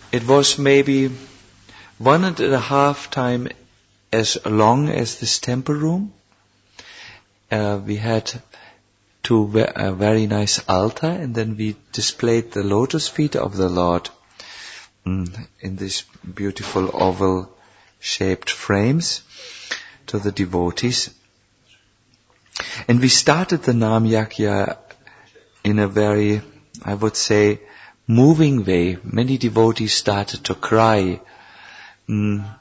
It was maybe 1.5 times as long as this temple room. We had a very nice altar, and then we displayed the lotus feet of the Lord in these beautiful oval-shaped frames to the devotees. And we started the Nam Yagya in a very, I would say, moving way. Many devotees started to cry. There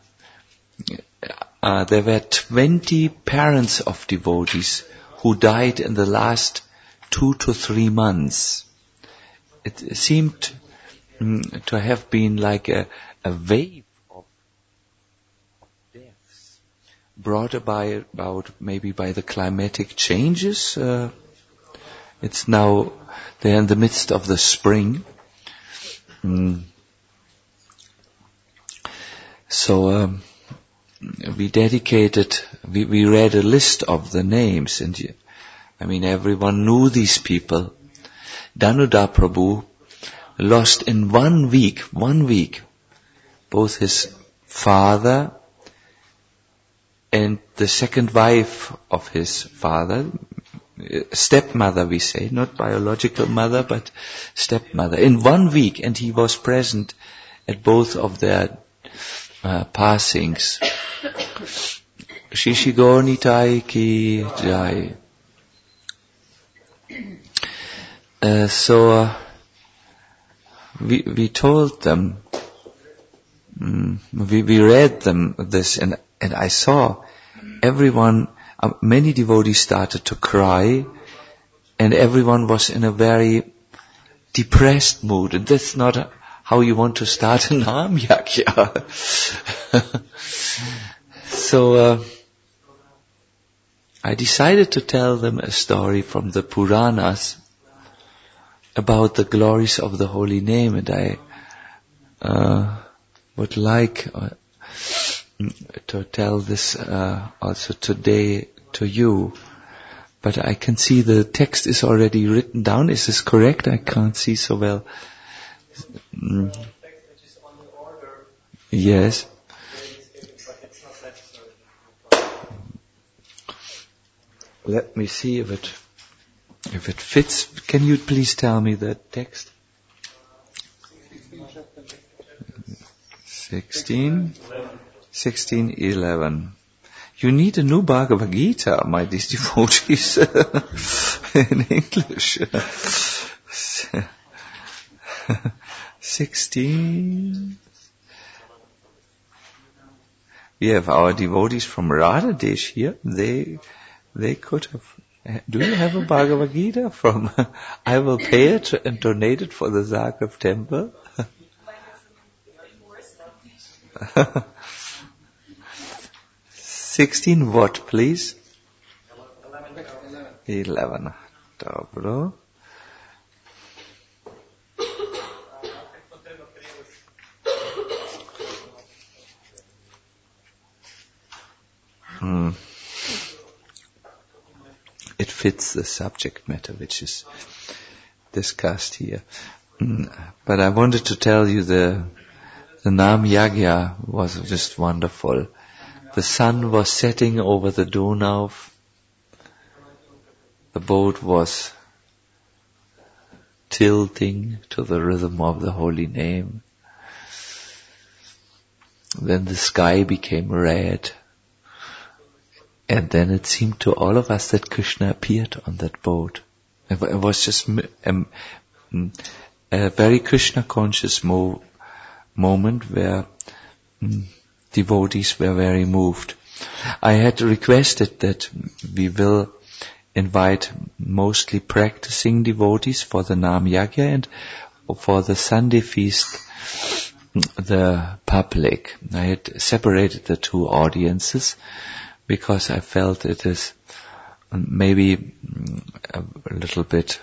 were 20 parents of devotees who died in the last 2 to 3 months. It seemed to have been like a wave of deaths brought about maybe by the climatic changes. It's now, they're in the midst of the spring. So we read a list of the names, and everyone knew these people. Danuda Prabhu lost in 1 week, both his father and the second wife of his father, stepmother we say, not biological mother, but stepmother, in 1 week, and he was present at both of their passings. Shishi Gaur Nitai ki jai. So we told them, we read them this, and I saw everyone, many devotees started to cry, and everyone was in a very depressed mood, and that's not how you want to start a Nam Yagya. So I decided to tell them a story from the Puranas about the glories of the holy name, and I would like to tell this also today to you. But I can see the text is already written down. Is this correct? I can't see so well. Yes. Let me see if it fits. Can you please tell me the text? 16:11. You need a new Bhagavad Gita, my devotees, in English. 16. We have our devotees from Radha Desh here. They could have. Do you have a Bhagavad Gita from? I will pay it and donate it for the Zagreb temple. 16 what, please? 11. Dobro. It fits the subject matter which is discussed here. But I wanted to tell you the Nam Yagya was just wonderful. The sun was setting over the Donau. The boat was tilting to the rhythm of the holy name. Then the sky became red. And then it seemed to all of us that Krishna appeared on that boat. It was just a very Krishna conscious moment where devotees were very moved. I had requested that we will invite mostly practicing devotees for the Nam Yagya, and for the Sunday feast the public. I had separated the two audiences because I felt it is maybe a little bit,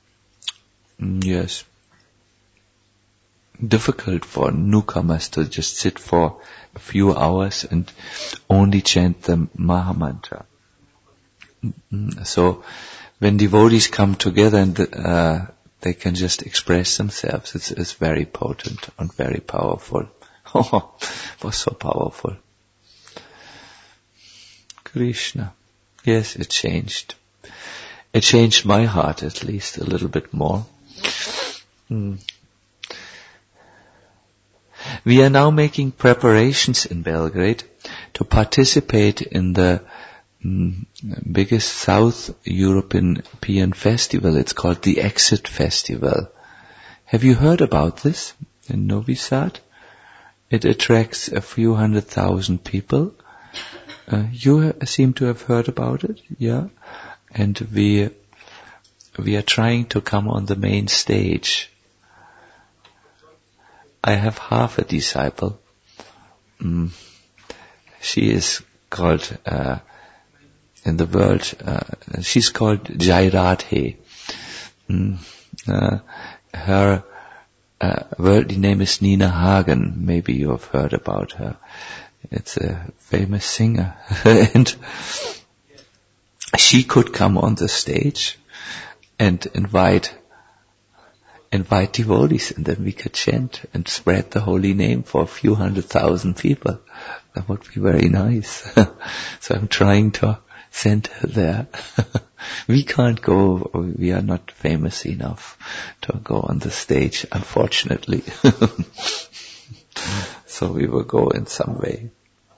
difficult for newcomers to just sit for a few hours and only chant the Mahamantra. So when devotees come together and they can just express themselves. It's very potent and very powerful. Oh, it was so powerful. Krishna. Yes, it changed. It changed my heart at least a little bit more. We are now making preparations in Belgrade to participate in the biggest South European festival. It's called the Exit Festival. Have you heard about this in Novi Sad? It attracts a few 100,000 people. You seem to have heard about it, yeah? And we are trying to come on the main stage. I have half a disciple. She is called, in the world, she's called Jairadhe. Her worldly name is Nina Hagen. Maybe you have heard about her. It's a famous singer. And she could come on the stage and invite devotees, and then we could chant and spread the holy name for a few 100,000 people. That would be very nice. So I'm trying to send her there. We can't go, we are not famous enough to go on the stage, unfortunately. So we will go in some way.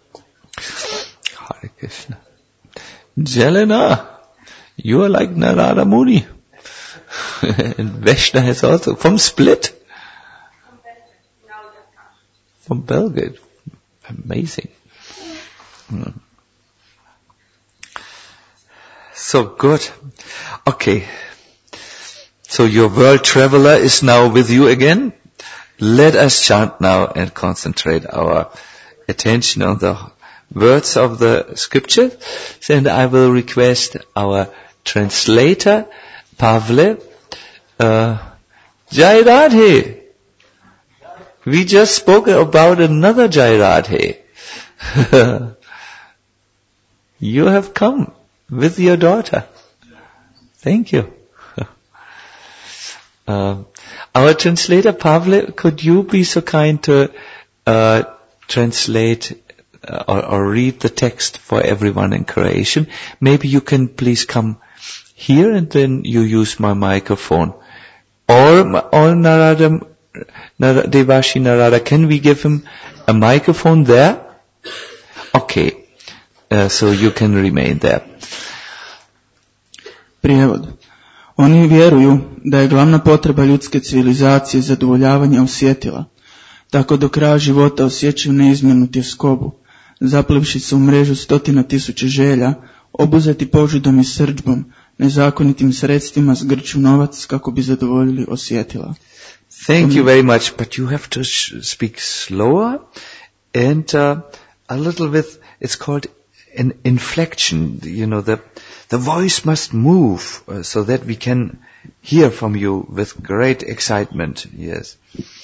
Hare Krishna. Jelena, you are like Narada Muni. And Veshna has also, from Split. From Belgrade. Amazing. So good. Okay. So your world traveler is now with you again. Let us chant now and concentrate our attention on the words of the scripture. And I will request our translator, Pavle, Jairadhe. We just spoke about another Jairadhe. You have come with your daughter. Thank you. Our translator, Pavle, could you be so kind to translate or read the text for everyone in Croatian? Maybe you can please come here and then you use my microphone. Or Narada, Devashi Narada, can we give him a microphone there? Okay, so you can remain there. Prijevod. Oni vjeruju da je glavna potreba ljudske civilizacije zadovoljavanje osjetila. Tako do kraja života osjećaju neizmjernu tjeskobu, zaplivši se u mrežu 100.000 želja, obuzeti požudom i srdžbom, nezakonitim sredstvima zgrču novac kako bi zadovoljili osjetila. Thank you very much, but you have to speak slower and a little bit, it's called an inflection. You know, the voice must move so that we can hear from you with great excitement. Yes.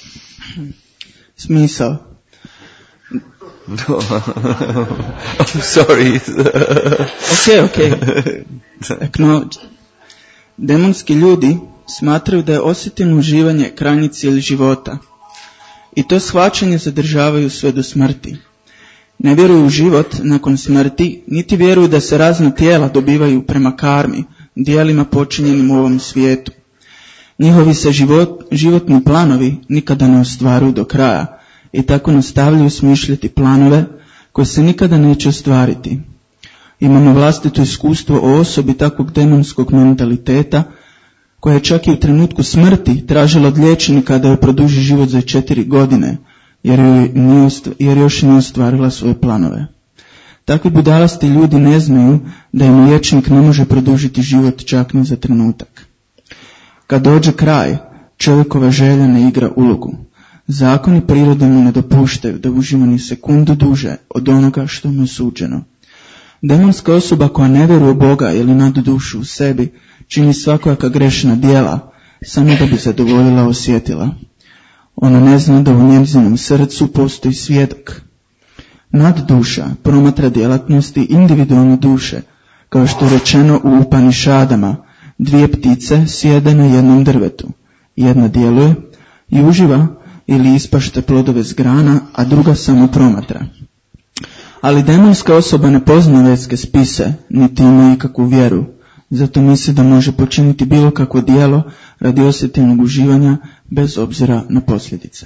Smisao. No. I'm sorry. Okay. Acknowledge. Demonski ljudi smatraju da je osjetilno uživanje krajnji cilj života. I to shvaćanje zadržavaju sve do smrti. Ne vjeruju u život nakon smrti, niti vjeruju da se razna tijela dobivaju prema karmi, dijelima počinjenim u ovom svijetu. Njihovi se životni planovi nikada ne ostvaruju do kraja i tako nastavljaju smišljati planove koje se nikada neće ostvariti. Imamo vlastito iskustvo o osobi takvog demonskog mentaliteta koja je čak i u trenutku smrti tražila od liječnika da joj produži život za 4 godine, jer još nije ostvarila svoje planove. Takvi budalasti ljudi ne znaju da im liječnik ne može produžiti život čak ni za trenutak. Kad dođe kraj, čovjekova želja ne igra ulogu. Zakoni prirode mu ne dopuštaju da uživa ni sekundu duže od onoga što mu je suđeno. Demonska osoba koja ne vjeruje u Boga ili nadu dušu u sebi čini svakojaka grešna djela samo da bi zadovoljila osjetila. Ona ne zna da u njezinom srcu postoji svjedok. Nad duša promatra djelatnosti individualne duše, kao što je rečeno u Upanišadama, 2 ptice sjede na jednom drvetu. Jedna djeluje i uživa ili ispašta plodove s grana, a druga samo promatra. Ali demonska osoba ne pozna vedske spise, niti ima ikakvu vjeru. Zato misli da može počiniti bilo kakvo djelo radi osjetilnog uživanja bez obzira na posljedice.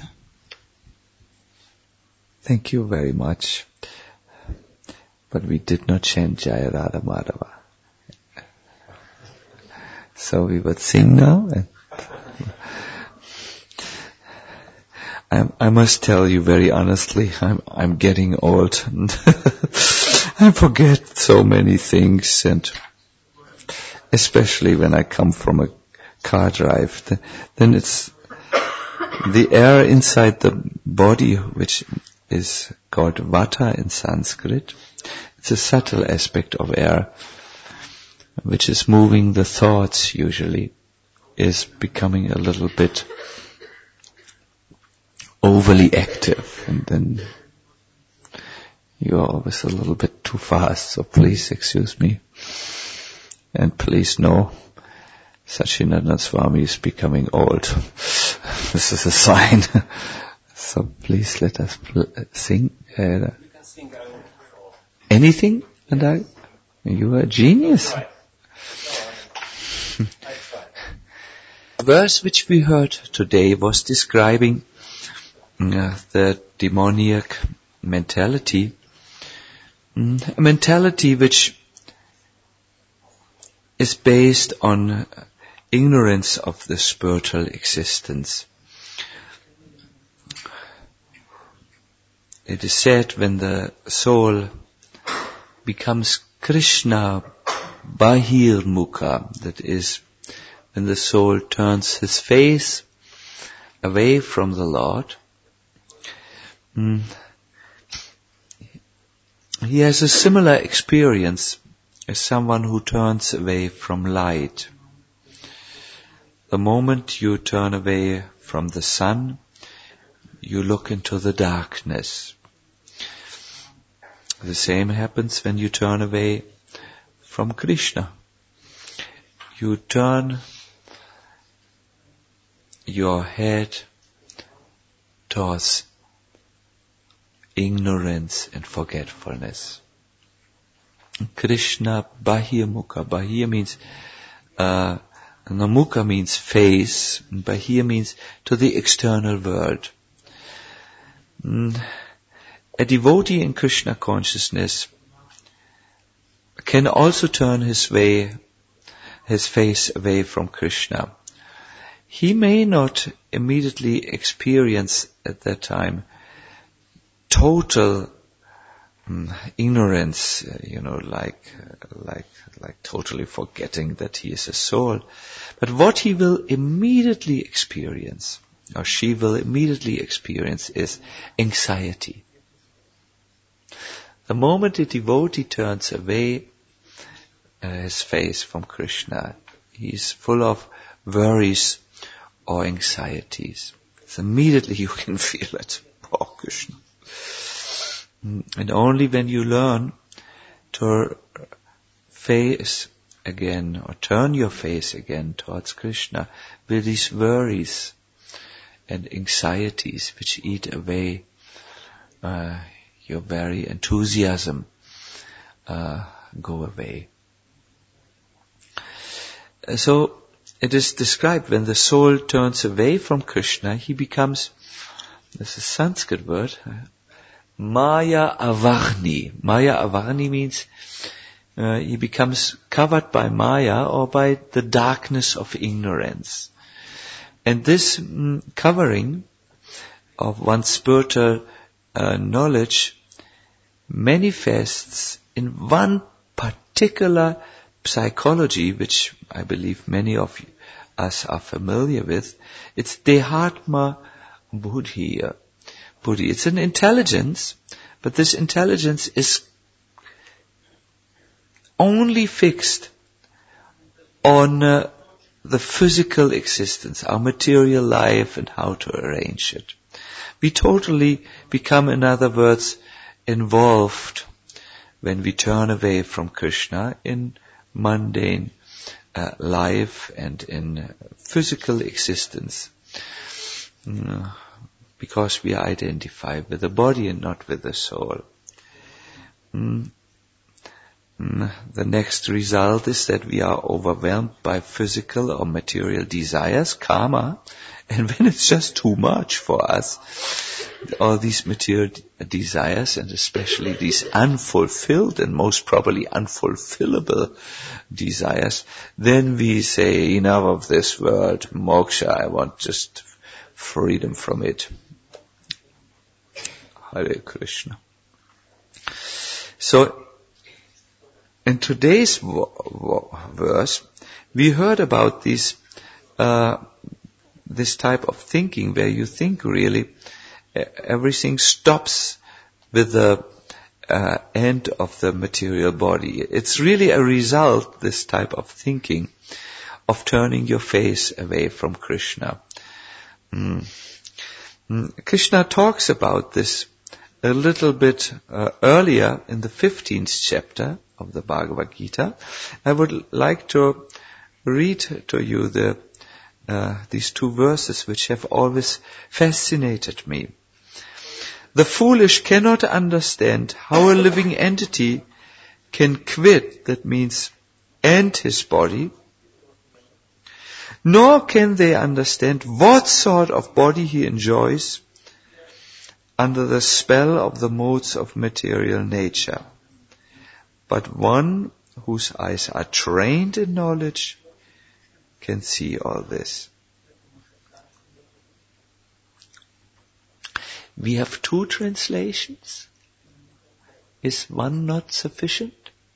Thank you very much. But we did not chant Jaya Radha Madhava. So we would sing now. I must tell you very honestly, I'm getting old. I forget so many things, and especially when I come from a car drive, then it's the air inside the body, which is called vata in Sanskrit. It's a subtle aspect of air, which is moving the thoughts usually, is becoming a little bit overly active, and then you're always a little bit too fast, so please excuse me. And please know, Sachinanda Swami is becoming old. This is a sign. So please let us sing. You can sing anything, and you are a genius. The verse which we heard today was describing the demoniac mentality, a mentality which is based on ignorance of the spiritual existence. It is said when the soul becomes Krishna Bahirmukha, that is, when the soul turns his face away from the Lord, he has a similar experience as someone who turns away from light. The moment you turn away from the sun, you look into the darkness. The same happens when you turn away from Krishna. You turn your head towards ignorance and forgetfulness. Krishna Bahirmukha. Bahir means, Mukha means face, and Bahir means to the external world. A devotee in Krishna consciousness can also turn his face away from Krishna. He may not immediately experience at that time total ignorance, like totally forgetting that he is a soul. But what he will immediately experience, or she will immediately experience, is anxiety. The moment a devotee turns away his face from Krishna, he is full of worries or anxieties. So immediately you can feel it. Oh, Krishna. And only when you learn to face again, or turn your face again towards Krishna, will these worries and anxieties which eat away your very enthusiasm go away. So it is described when the soul turns away from Krishna, he becomes, this is a Sanskrit word, Maya Avarni. Maya Avarni means he becomes covered by Maya, or by the darkness of ignorance. And this covering of one's spiritual knowledge manifests in one particular psychology, which I believe many of us are familiar with. It's Dehatma Buddhi. It's an intelligence, but this intelligence is only fixed on the physical existence, our material life, and how to arrange it. We totally become, in other words, involved when we turn away from Krishna in mundane life and in physical existence. Because we identify with the body and not with the soul. The next result is that we are overwhelmed by physical or material desires, karma, and when it's just too much for us, all these material desires, and especially these unfulfilled and most probably unfulfillable desires, then we say, enough of this world, moksha, I want just freedom from it. Hare Krishna. So, in today's verse, we heard about this type of thinking where you think really everything stops with the end of the material body. It's really a result, this type of thinking, of turning your face away from Krishna. Krishna talks about this a little bit earlier in the 15th chapter of the Bhagavad Gita. I would like to read to you these two verses which have always fascinated me. The foolish cannot understand how a living entity can quit, that means end his body, nor can they understand what sort of body he enjoys under the spell of the modes of material nature. But one whose eyes are trained in knowledge can see all this. We have two translations. Is one not sufficient?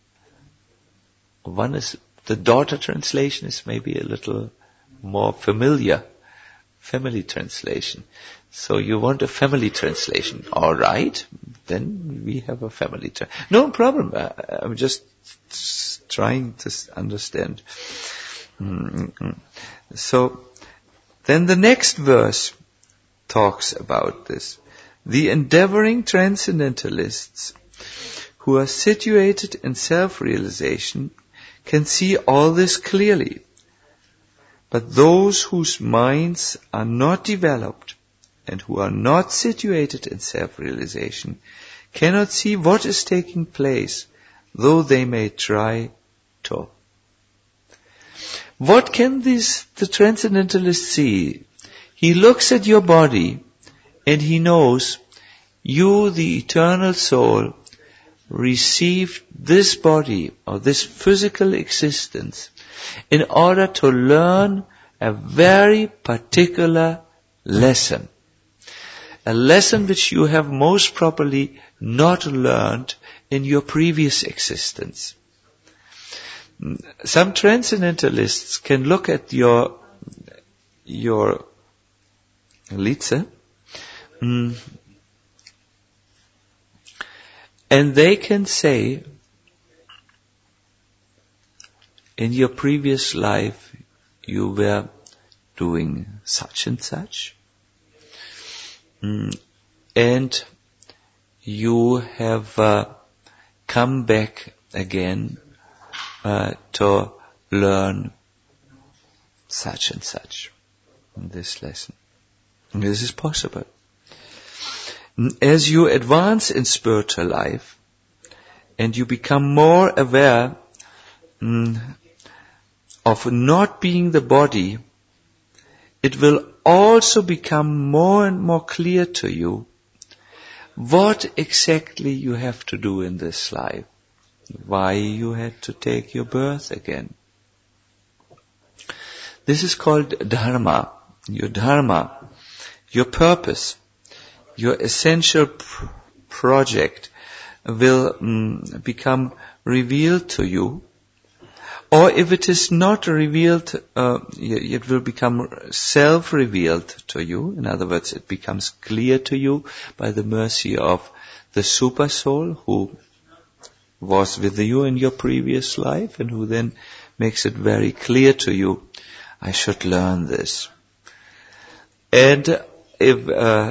One is, the daughter translation is maybe a little more familiar. Family translation. So you want a family translation. All right. Then we have a family translation. No problem. I'm just trying to understand. So then the next verse talks about this. The endeavoring transcendentalists who are situated in self-realization can see all this clearly. But those whose minds are not developed and who are not situated in self-realization cannot see what is taking place, though they may try to. What can the transcendentalist see? He looks at your body and he knows you, the eternal soul, received this body or this physical existence in order to learn a very particular lesson. A lesson which you have most probably not learned in your previous existence. Some transcendentalists can look at your Litze, and they can say, in your previous life you were doing such and such, and you have come back again to learn such and such in this lesson. And this is possible. As you advance in spiritual life and you become more aware of not being the body, it will also become more and more clear to you what exactly you have to do in this life, why you had to take your birth again. This is called dharma. Your dharma, your purpose, your essential project will become revealed to you. Or if it is not revealed, it will become self-revealed to you. In other words, it becomes clear to you by the mercy of the super soul who was with you in your previous life and who then makes it very clear to you, I should learn this. And if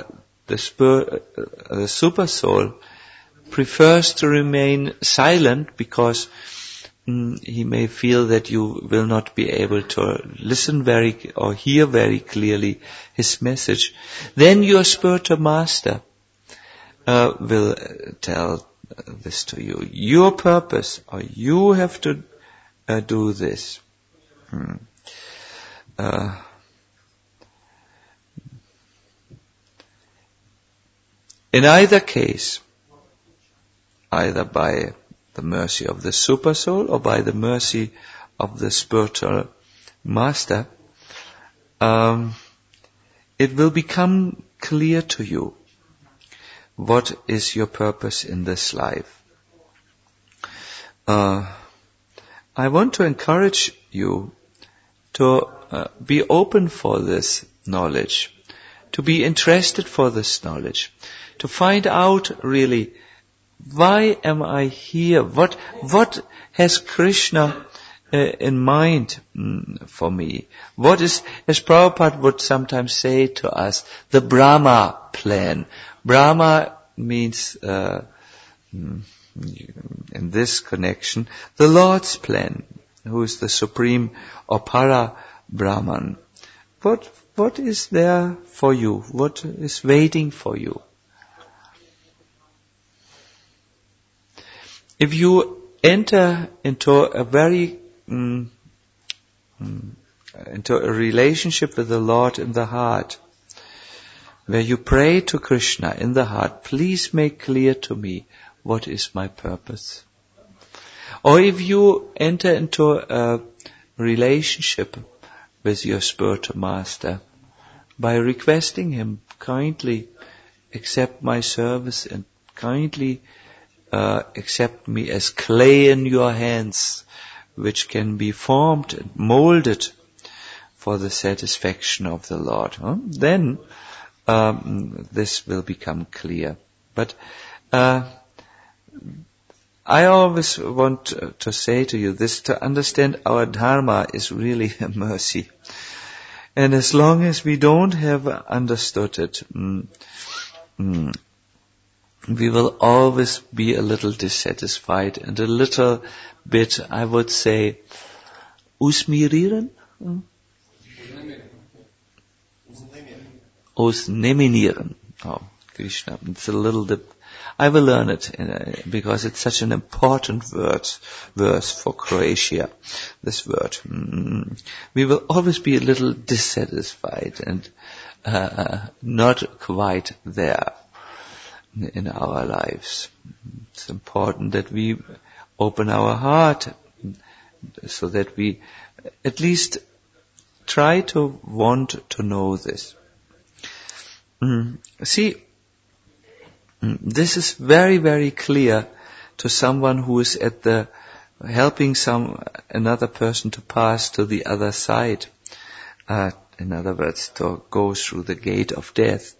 the super soul prefers to remain silent because he may feel that you will not be able to listen or hear very clearly his message, then your spiritual master will tell this to you. Your purpose, or you have to do this. In either case, either by the mercy of the super soul or by the mercy of the spiritual master, it will become clear to you what is your purpose in this life. I want to encourage you to be open for this knowledge, to be interested for this knowledge, to find out really, why am I here? What has Krishna in mind for me? What is, as Prabhupada would sometimes say to us, the Brahma plan? Brahma means, in this connection, the Lord's plan, who is the supreme or para Brahman. What is there for you? What is waiting for you? If you enter into a very into a relationship with the Lord in the heart, where you pray to Krishna in the heart, please make clear to me what is my purpose. Or if you enter into a relationship with your spiritual master by requesting him, kindly accept my service and kindly accept me as clay in your hands, which can be formed and molded for the satisfaction of the Lord. Then this will become clear. But I always want to say to you this: to understand our dharma is really a mercy. And as long as we don't have understood it, we will always be a little dissatisfied and a little bit, I would say, usmirieren? Usneminieren. Oh, Krishna. It's a little bit, I will learn it because it's such an important verse for Croatia, this word. We will always be a little dissatisfied and not quite there in our lives. It's important that we open our heart so that we at least try to want to know this. See, this is very, very clear to someone who is at the helping another person to pass to the other side. In other words, to go through the gate of death.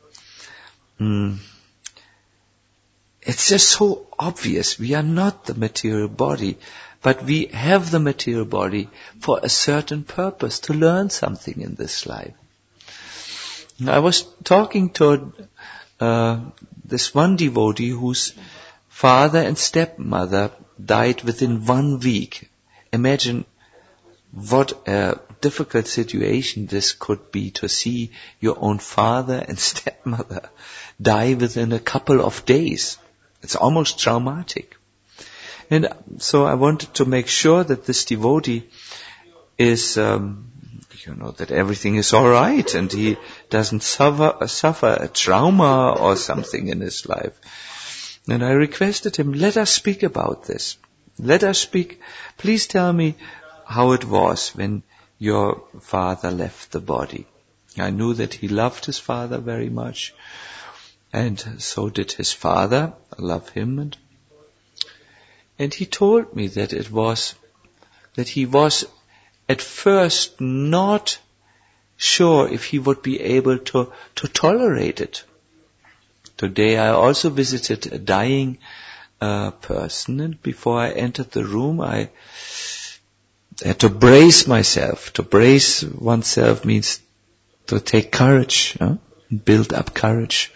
It's just so obvious. We are not the material body, but we have the material body for a certain purpose, to learn something in this life. I was talking to this one devotee whose father and stepmother died within 1 week. Imagine what a difficult situation this could be, to see your own father and stepmother die within a couple of days. It's almost traumatic. And so I wanted to make sure that this devotee is, that everything is all right and he doesn't suffer a trauma or something in his life. And I requested him, let us speak about this. Let us speak. Please tell me how it was when your father left the body. I knew that he loved his father very much. And so did his father love him. And he told me that he was at first not sure if he would be able to tolerate it. Today I also visited a dying person, and before I entered the room I had to brace myself. To brace oneself means to take courage, build up courage.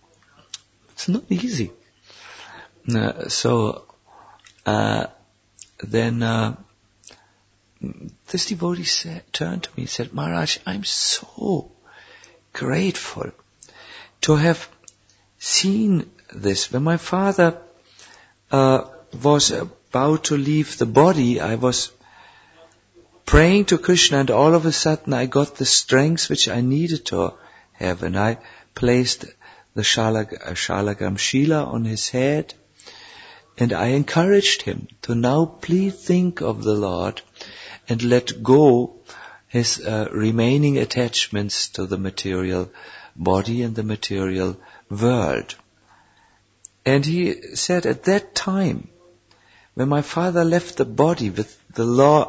It's not easy. So then this devotee turned to me and said, Maharaj, I'm so grateful to have seen this. When my father was about to leave the body, I was praying to Krishna, and all of a sudden I got the strength which I needed to have, and I placed the Shalagram Shila on his head, and I encouraged him to now please think of the Lord and let go his remaining attachments to the material body and the material world. And he said, at that time, when my father left the body with the Lord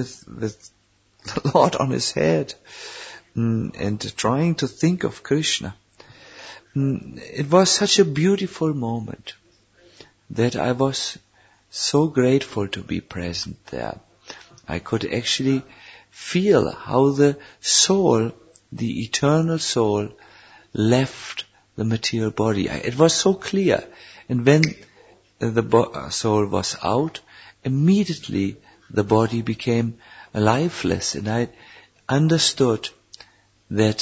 on his head, and trying to think of Krishna, it was such a beautiful moment that I was so grateful to be present there. I could actually feel how the soul, the eternal soul, left the material body. It was so clear. And when the soul was out, immediately the body became lifeless, and I understood that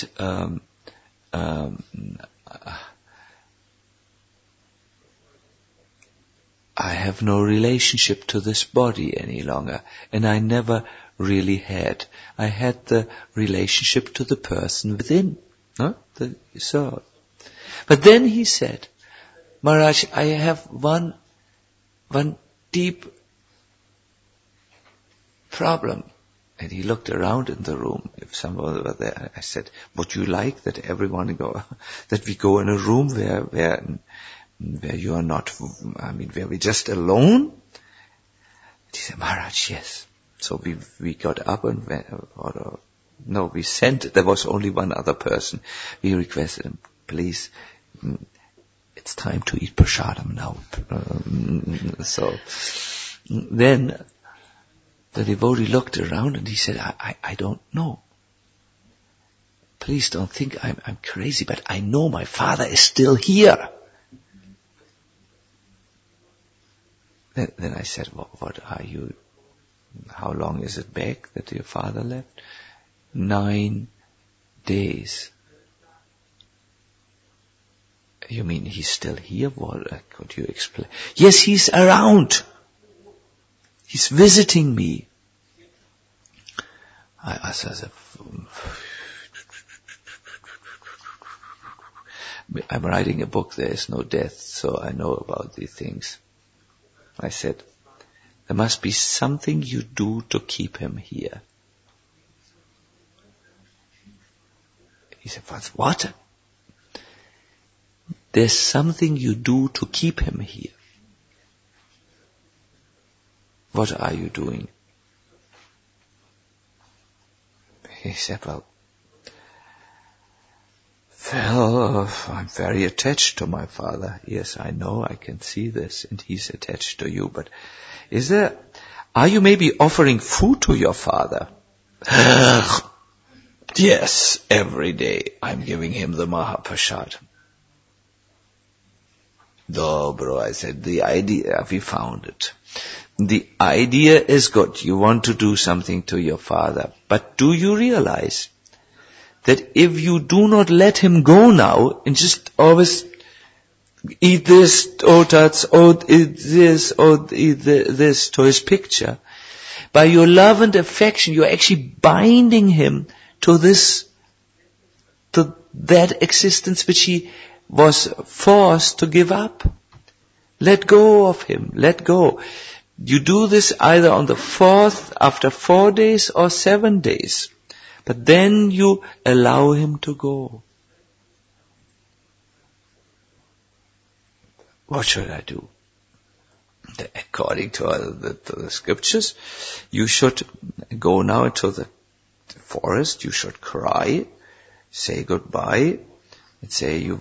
I have no relationship to this body any longer, and I never really had. I had the relationship to the person within, the soul. But then he said, Maharaj, I have one deep problem. And he looked around in the room. If someone were there, I said, would you like that that we go in a room where you are not, where we're just alone? And he said, Maharaj, yes. So we got up and we sent, there was only one other person. We requested him, please, it's time to eat prasadam now. So then the devotee looked around and he said, I don't know. Please don't think I'm crazy, but I know my father is still here. Then I said, what are you, how long is it back that your father left? 9 days. You mean he's still here? What could you explain? Yes, he's around. He's visiting me. I said, I'm writing a book, There Is No Death, so I know about these things. I said, there must be something you do to keep him here. He said, what? There's something you do to keep him here. What are you doing? He said, well, I'm very attached to my father. Yes, I know, I can see this, and he's attached to you, but are you maybe offering food to your father? Yes, every day I'm giving him the Mahaprasad. No, bro, I said, the idea, we found it. The idea is good. You want to do something to your father. But do you realize that if you do not let him go now and just always eat this, eat this to his picture, by your love and affection, you're actually binding him to that existence which he was forced to give up. Let go of him. Let go. You do this either on the 4th, after 4 days, or 7 days. But then you allow him to go. What should I do? According to the scriptures, you should go now into the forest, you should cry, say goodbye, and say you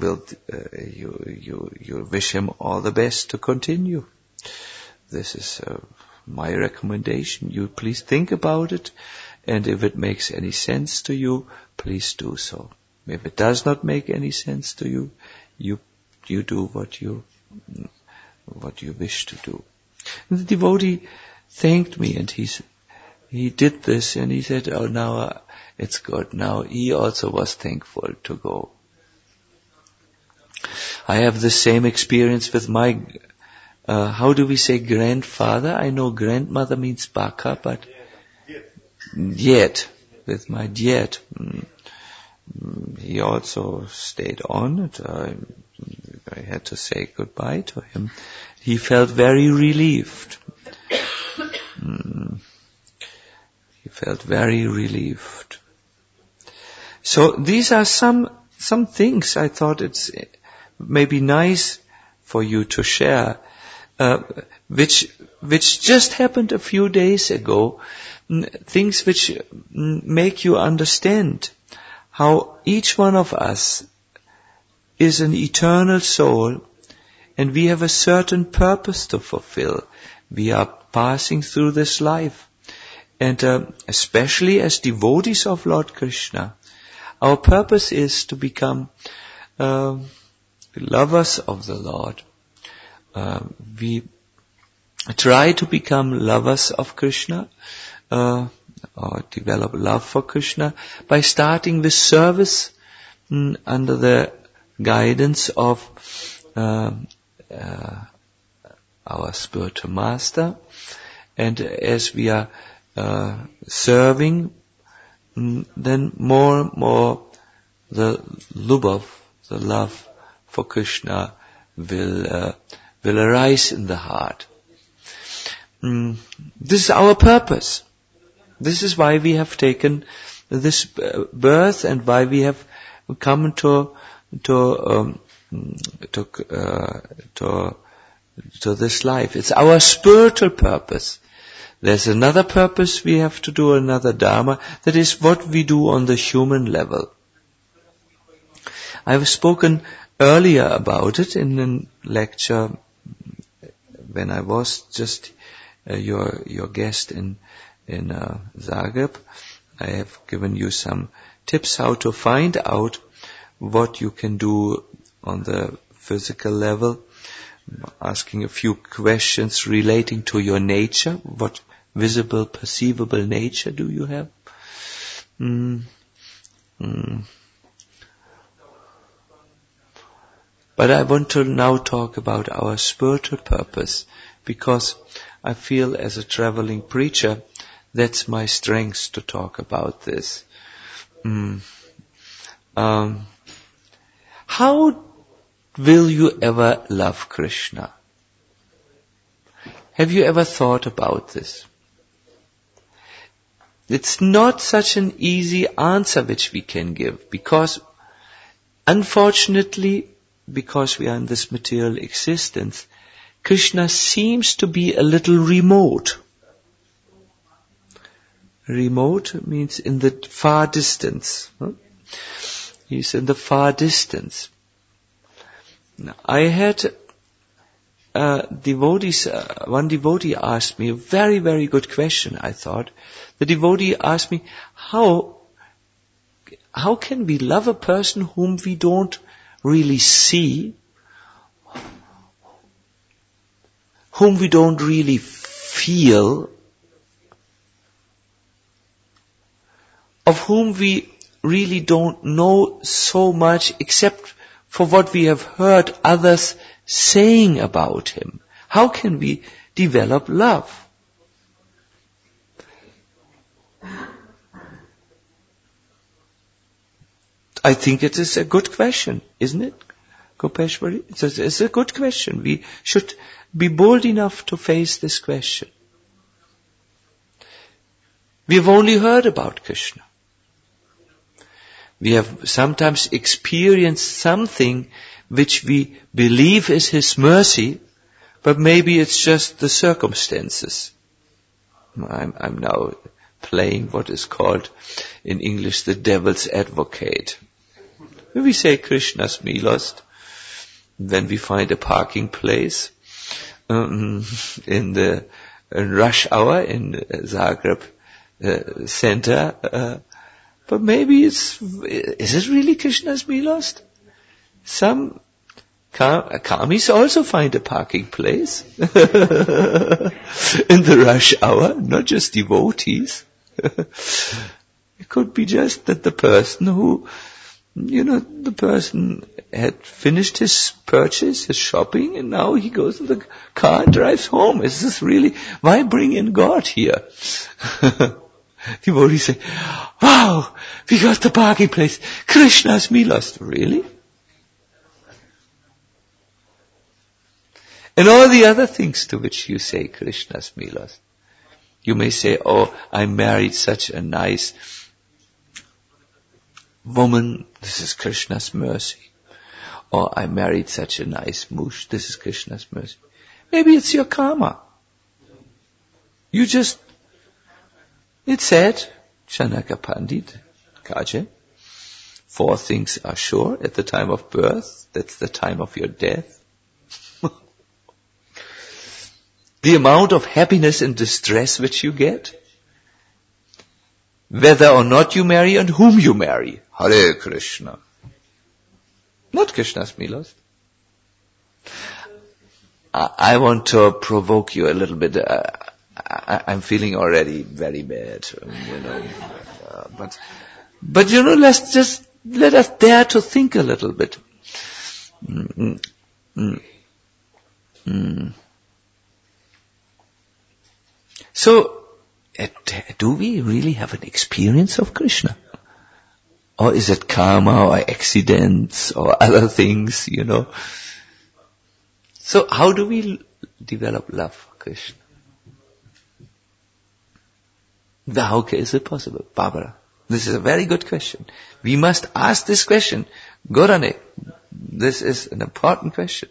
wish him all the best to continue. This is my recommendation. You please think about it, and if it makes any sense to you, please do so. If it does not make any sense to you, you do what you wish to do. And the devotee thanked me, and he did this, and he said, "Oh, now it's good." Now he also was thankful to go. I have the same experience with my, how do we say grandfather? I know grandmother means baka, but Djed, with my Djed. He also stayed on, and I had to say goodbye to him. He felt very relieved. He felt very relieved. So these are some things I thought it's maybe nice for you to share, which just happened a few days ago, things which make you understand how each one of us is an eternal soul, and we have a certain purpose to fulfill. We are passing through this life, and especially as devotees of Lord Krishna, our purpose is to become lovers of the Lord. We try to become lovers of Krishna, or develop love for Krishna by starting with service under the guidance of our spiritual master. And as we are serving, then more and more the love for Krishna will arise in the heart. This is our purpose. This is why we have taken this birth, and why we have come to this life. It's our spiritual purpose. There's another purpose we have to do, another dharma. That is what we do on the human level. I've spoken earlier about it in a lecture when I was just your guest in Zagreb. I have given you some tips how to find out what you can do on the physical level, asking a few questions relating to your nature. What visible, perceivable nature do you have? But I want to now talk about our spiritual purpose, because I feel as a traveling preacher, that's my strength to talk about this. How will you ever love Krishna? Have you ever thought about this? It's not such an easy answer which we can give, because unfortunately, because we are in this material existence, Krishna seems to be a little remote. Remote means in the far distance. He's in the far distance. I had devotees, one devotee asked me a very, very good question, I thought. The devotee asked me, how can we love a person whom we don't really see, whom we don't really feel, of whom we really don't know so much except for what we have heard others saying about him? How can we develop love? I think it is a good question, isn't it, Gopeshwari? It's a good question. We should be bold enough to face this question. We have only heard about Krishna. We have sometimes experienced something which we believe is His mercy, but maybe it's just the circumstances. I'm now playing what is called in English the devil's advocate. We say Krishna's milost when we find a parking place in the rush hour in Zagreb center. But maybe is it really Krishna's milost? Some Kamis also find a parking place in the rush hour, not just devotees. It could be just that the person who, the person had finished his purchase, his shopping, and now he goes in the car and drives home. Is this really, why bring in God here? Devotees say, wow, we got the parking place. Krishna's Milost. Really? And all the other things to which you say Krishna's Milost. You may say, oh, I married such a nice woman. This is Krishna's mercy. Or I married such a nice mush. This is Krishna's mercy. Maybe it's your karma. It's said, Chanaka Pandit, Kaje, 4 things are sure at the time of birth. That's the time of your death. The amount of happiness and distress which you get. Whether or not you marry and whom you marry. Hare Krishna. Not Krishna's Milost. I want to provoke you a little bit. I'm feeling already very bad, but let us dare to think a little bit. So, do we really have an experience of Krishna? Or is it karma or accidents or other things, So how do we develop love for Krishna? How is it possible? Barbara, this is a very good question. We must ask this question. Gorane, this is an important question.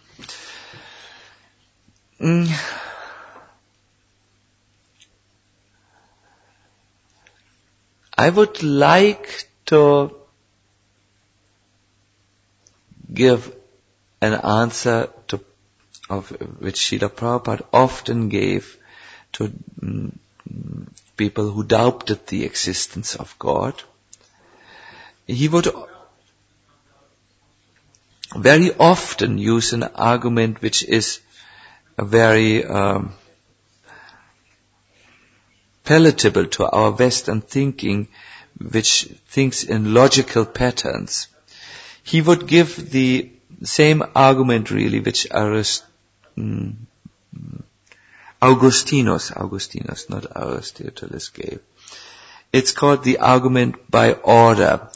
I would like to give an answer of which Srila Prabhupada often gave to people who doubted the existence of God. He would very often use an argument which is a very palatable to our Western thinking, which thinks in logical patterns. He would give the same argument really which Augustinus, not Aristoteles gave. It's called the argument by order.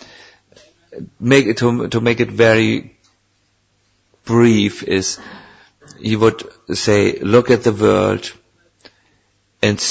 To make it very brief is, he would say, look at the world and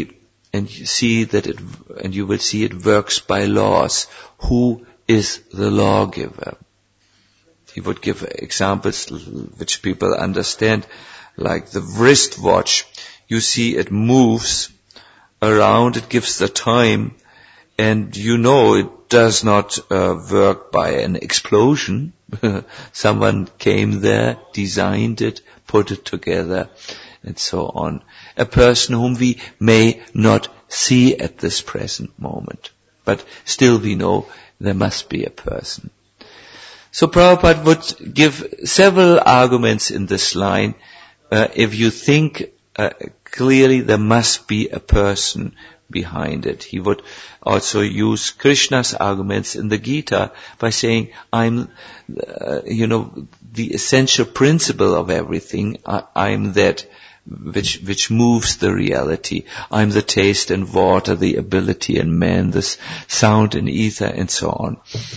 you will see it works by laws. Who is the lawgiver? He would give examples which people understand, like the wristwatch. You see it moves around, it gives the time, and it does not work by an explosion. Someone came there, designed it, put it together, and so on. A person whom we may not see at this present moment, but still we know there must be a person. So Prabhupada would give several arguments in this line. If you think clearly, there must be a person behind it. He would also use Krishna's arguments in the Gita by saying, I'm, the essential principle of everything. I'm that which moves the reality. I'm the taste and water, the ability in man, the sound and ether, and so on.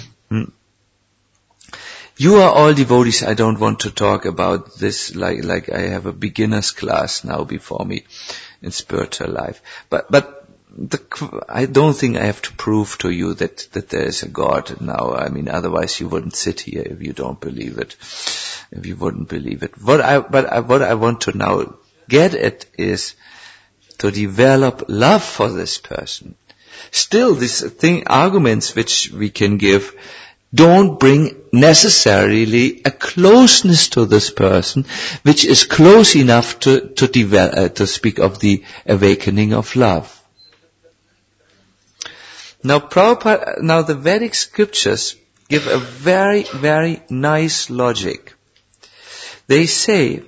You are all devotees. I don't want to talk about this like I have a beginner's class now before me in spiritual life. But I don't think I have to prove to you that there is a God now. I mean, otherwise you wouldn't sit here if you don't believe it. If you wouldn't believe it. What I want to now get at is to develop love for this person. Still, arguments which we can give don't bring necessarily a closeness to this person, which is close enough to speak of the awakening of love. Now, the Vedic scriptures give a very, very nice logic. They say,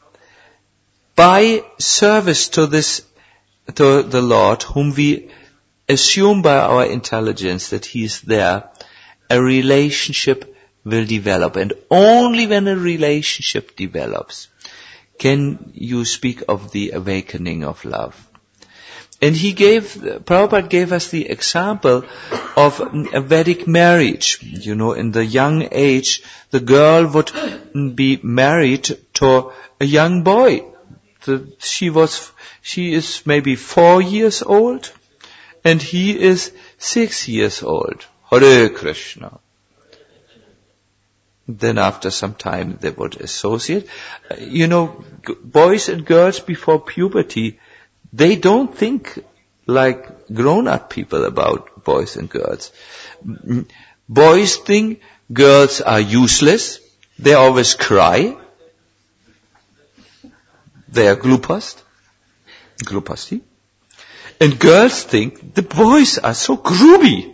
by service to the Lord, whom we assume by our intelligence that He is there, a relationship will develop. And only when a relationship develops can you speak of the awakening of love. And Prabhupada gave us the example of a Vedic marriage. You know, in the young age, the girl would be married to a young boy. She is maybe 4 years old, and he is 6 years old. Hare Krishna. Then after some time they would associate. You know, boys and girls before puberty, they don't think like grown-up people about boys and girls. Boys think girls are useless. They always cry. They are glupasti. And girls think the boys are so groovy.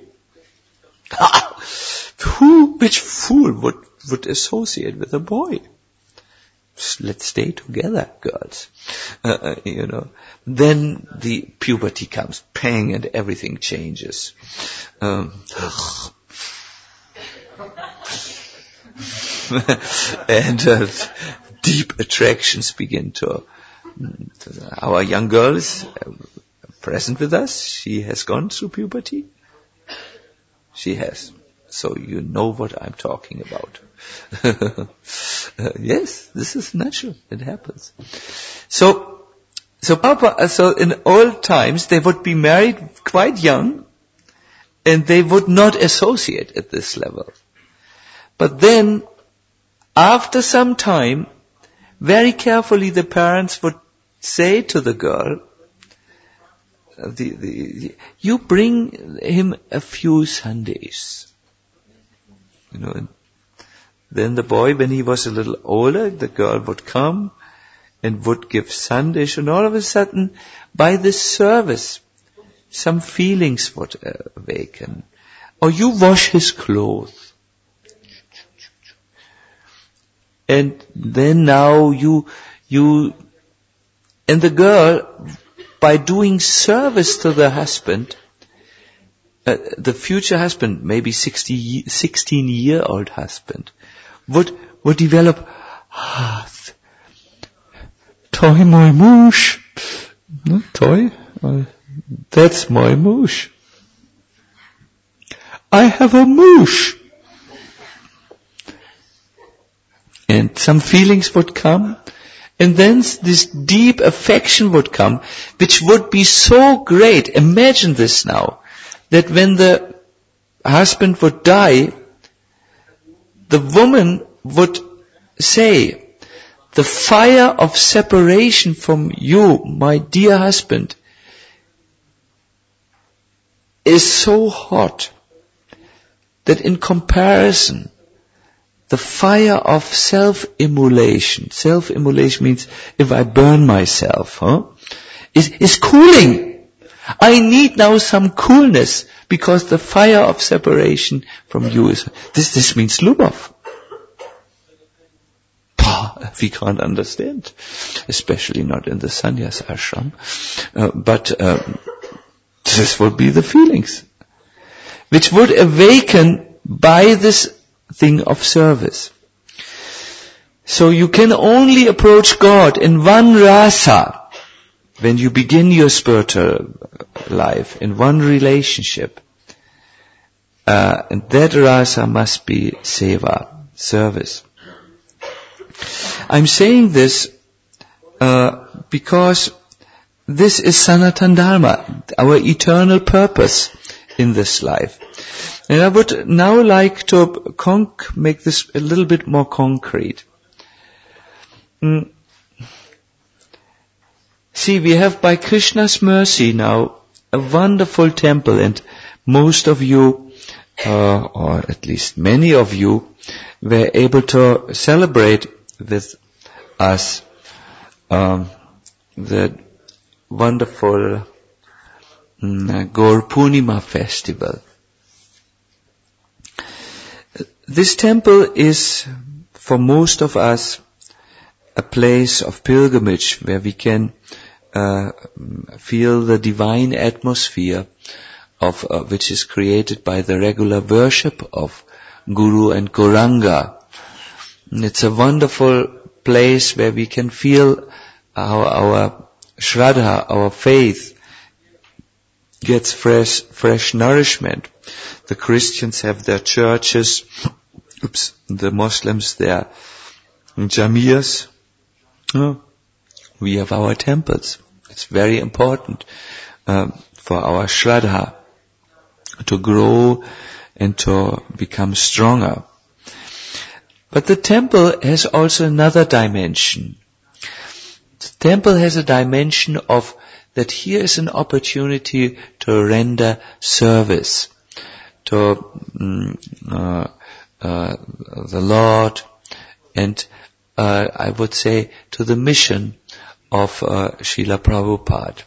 Which fool would associate with a boy? Let's stay together, girls. You know. Then the puberty comes, pang, and everything changes. And deep attractions begin to. Our young girl is present with us. She has gone through puberty. She has. So you know what I'm talking about. Yes, this is natural. It happens. So in old times, they would be married quite young, and they would not associate at this level. But then, after some time, very carefully the parents would say to the girl, you bring him a few Sundays. You know, and then the boy, when he was a little older, the girl would come and would give Sundays, and all of a sudden, by this service, some feelings would awaken. Or you wash his clothes. And then now you, and the girl, by doing service to the husband, the future husband, maybe 16-year-old husband, would develop, toy my moosh. No, toy? That's my moosh. I have a moosh. And some feelings would come, and then this deep affection would come, which would be so great. Imagine this now, that when the husband would die, the woman would say, the fire of separation from you, my dear husband, is so hot that in comparison, the fire of self-immolation means if I burn myself, is cooling. I need now some coolness because the fire of separation from you is, this means Lubov. We can't understand, especially not in the sannyas ashram. But this would be the feelings, which would awaken by this thing of service. So you can only approach God in one rasa when you begin your spiritual life, in one relationship. And that rasa must be seva, service. I'm saying this because this is Sanatana Dharma, our eternal purpose in this life. And I would now like to make this a little bit more concrete. See, we have by Krishna's mercy now a wonderful temple, and most of you, or at least many of you, were able to celebrate with us the wonderful Gaur Purnima festival. This temple is, for most of us, a place of pilgrimage where we can feel the divine atmosphere of which is created by the regular worship of Guru and Gauranga. And it's a wonderful place where we can feel how our Shraddha, our faith, gets fresh nourishment. The Christians have their churches, the Muslims their jamias. We have our temples. It's very important for our Shraddha to grow and to become stronger. But the temple has also another dimension. The temple has a dimension of that here is an opportunity to render service to the Lord and I would say to the mission of Srila Prabhupada.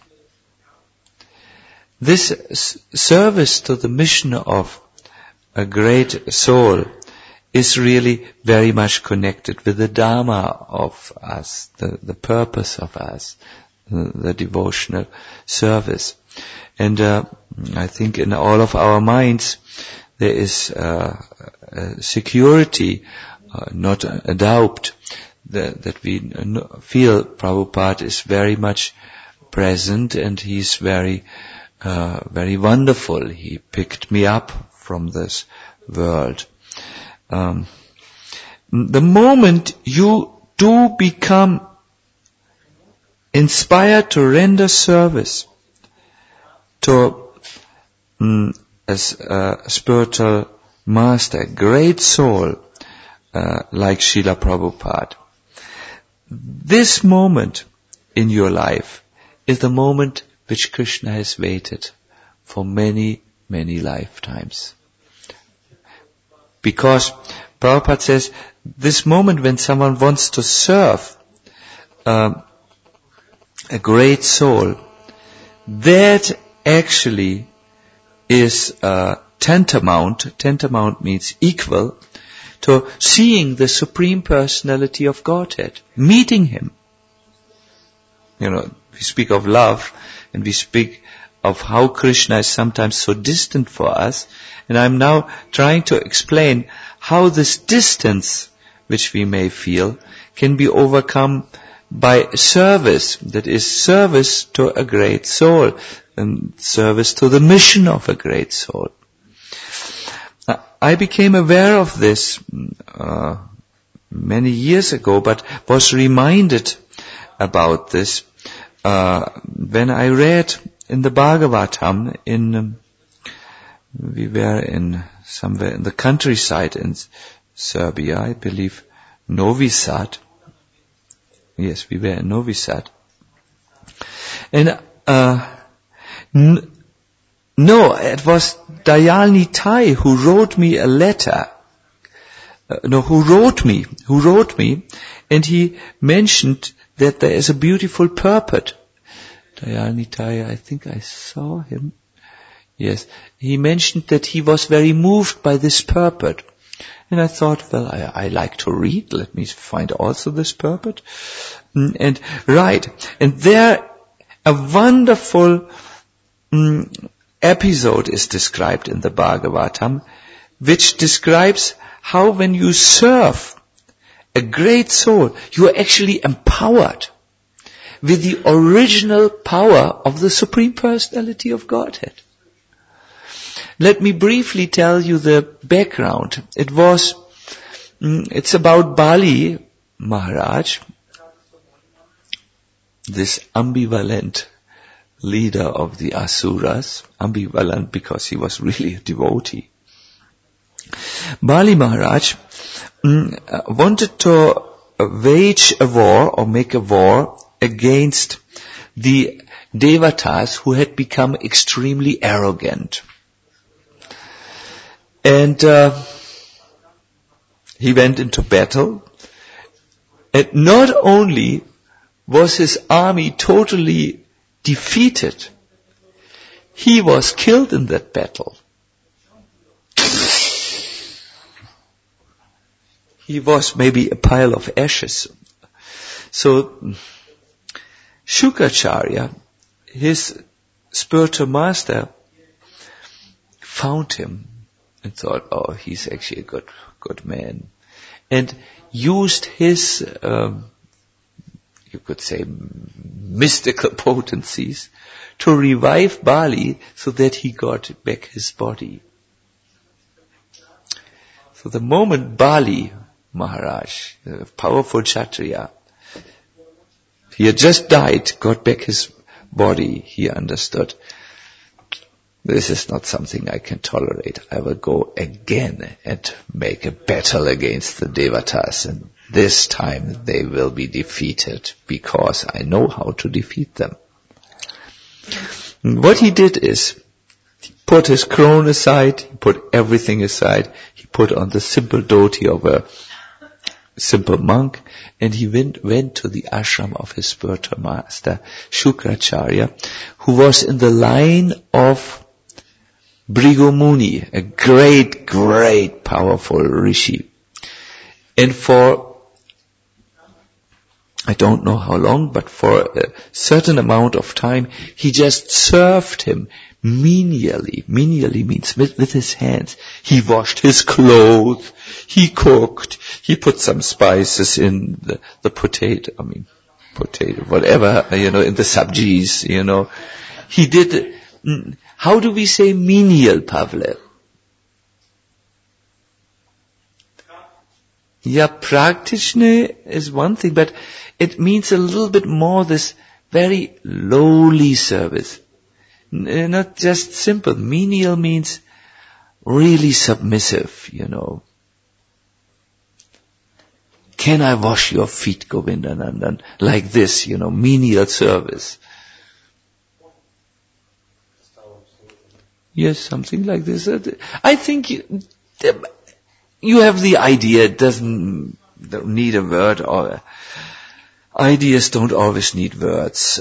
This service to the mission of a great soul is really very much connected with the Dharma of us, the purpose of us, the devotional service. And I think in all of our minds there is security, not a doubt, that we feel Prabhupada is very much present and he's very wonderful. He picked me up from this world. The moment you do become inspired to render service to as a spiritual master, a great soul like Srila Prabhupada, this moment in your life is the moment which Krishna has waited for many, many lifetimes. Because Prabhupada says, this moment when someone wants to serve a great soul, that actually is tantamount means equal, to seeing the Supreme Personality of Godhead, meeting Him. We speak of love, and we speak of how Krishna is sometimes so distant for us, and I'm now trying to explain how this distance which we may feel can be overcome by service, that is service to a great soul, and service to the mission of a great soul. I became aware of this many years ago, but was reminded about this when I read in the Bhagavatam we were in somewhere in the countryside in Serbia, I believe Novi Sad. Yes, we were in Novi Sad. And no, it was Dayal Tai who wrote me a letter. Who wrote me, and he mentioned that there is a beautiful purport. Dayal Tai, I think I saw him. Yes, he mentioned that he was very moved by this purport. And I thought, well, I like to read, let me find also this purport. And there a wonderful episode is described in the Bhagavatam, which describes how when you serve a great soul, you are actually empowered with the original power of the Supreme Personality of Godhead. Let me briefly tell you the background. It's about Bali Maharaj, this ambivalent leader of the Asuras, ambivalent because he was really a devotee. Bali Maharaj wanted to wage a war or make a war against the Devatas who had become extremely arrogant. And he went into battle, and not only was his army totally defeated, he was killed in that battle. He was maybe a pile of ashes. So, Shukracharya, his spiritual master, found him and thought, oh, he's actually a good man. And used his, you could say, mystical potencies to revive Bali so that he got back his body. So the moment Bali Maharaj, the powerful Kshatriya, he had just died, got back his body, he understood, this is not something I can tolerate. I will go again and make a battle against the Devatas, and this time they will be defeated because I know how to defeat them. What he did is, he put his crown aside, he put everything aside, he put on the simple dhoti of a simple monk, and he went to the ashram of his spiritual master, Shukracharya, who was in the line of Bhrigu Muni, a great, powerful rishi. And for, I don't know how long, but for a certain amount of time, he just served him menially. Menially means with his hands. He washed his clothes, he cooked, he put some spices in the potato, whatever, in the sabjis, He did, how do we say menial, Pavle? Yeah, praktischne is one thing, but it means a little bit more this very lowly service. Not just simple. Menial means really submissive, Can I wash your feet, Govindanandan? Like this, menial service. Yes, something like this. I think you have the idea. It don't need a word, or ideas don't always need words.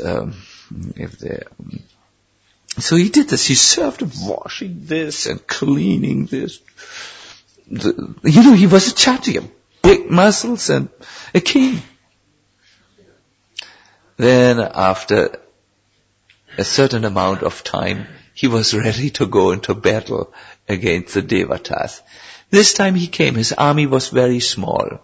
So he did this. He served him washing this and cleaning this. He was a Kshatriya, big muscles and a king. Then after a certain amount of time, he was ready to go into battle against the Devatas. This time he came. His army was very small.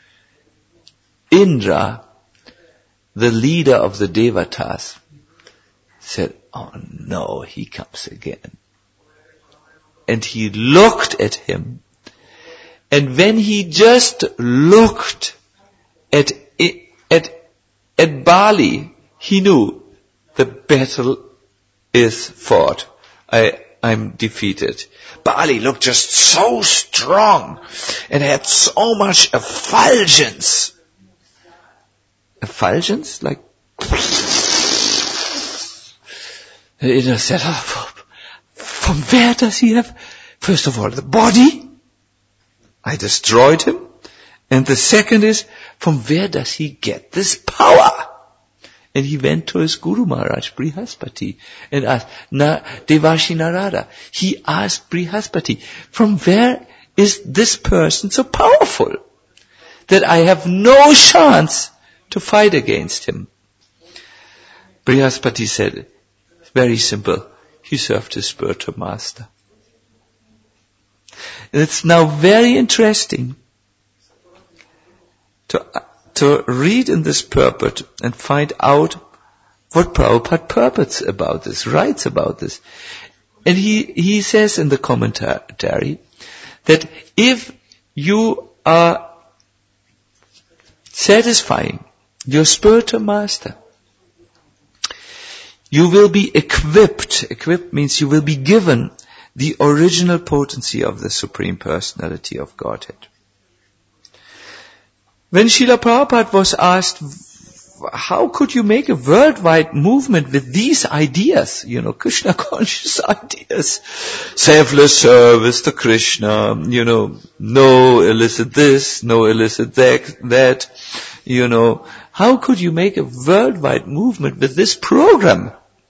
Indra, the leader of the Devatas, said, oh no, he comes again. And he looked at him. And when he just looked at Bali, he knew the battle is fought. I'm defeated. Bali looked just so strong and had so much effulgence. Effulgence? Like, Indra said, from where does he have, first of all, the body? I destroyed him. And the second is, from where does he get this power? And he went to his Guru Maharaj, Brihaspati, and asked, Devashi Narada. He asked Brihaspati, from where is this person so powerful that I have no chance to fight against him? Brihaspati said, very simple, he served his spiritual master. And it's now very interesting to read in this purport and find out what Prabhupada purports about this, writes about this. And he says in the commentary that if you are satisfying your spiritual master, you will be equipped. Equipped means you will be given the original potency of the Supreme Personality of Godhead. When Srila Prabhupada was asked, how could you make a worldwide movement with these ideas, Krishna conscious ideas, selfless service to Krishna, no illicit this, no illicit that, how could you make a worldwide movement with this program?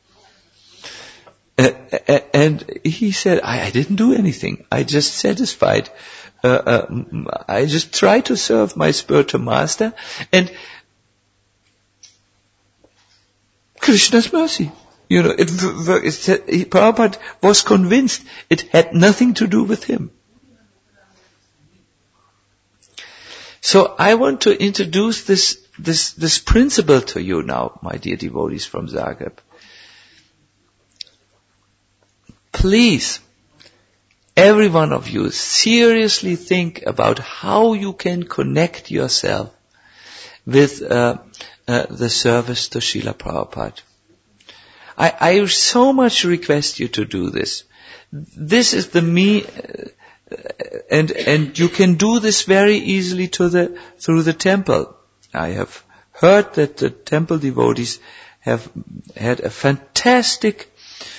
And he said, I didn't do anything. I just satisfied. I just tried to serve my spiritual master. And Krishna's mercy. Prabhupada was convinced it had nothing to do with him. So I want to introduce this principle to you now, my dear devotees from Zagreb. Please, every one of you, seriously think about how you can connect yourself with the service to Srila Prabhupada. I so much request you to do this. This is and you can do this very easily through the temple. I have heard that the temple devotees have had a fantastic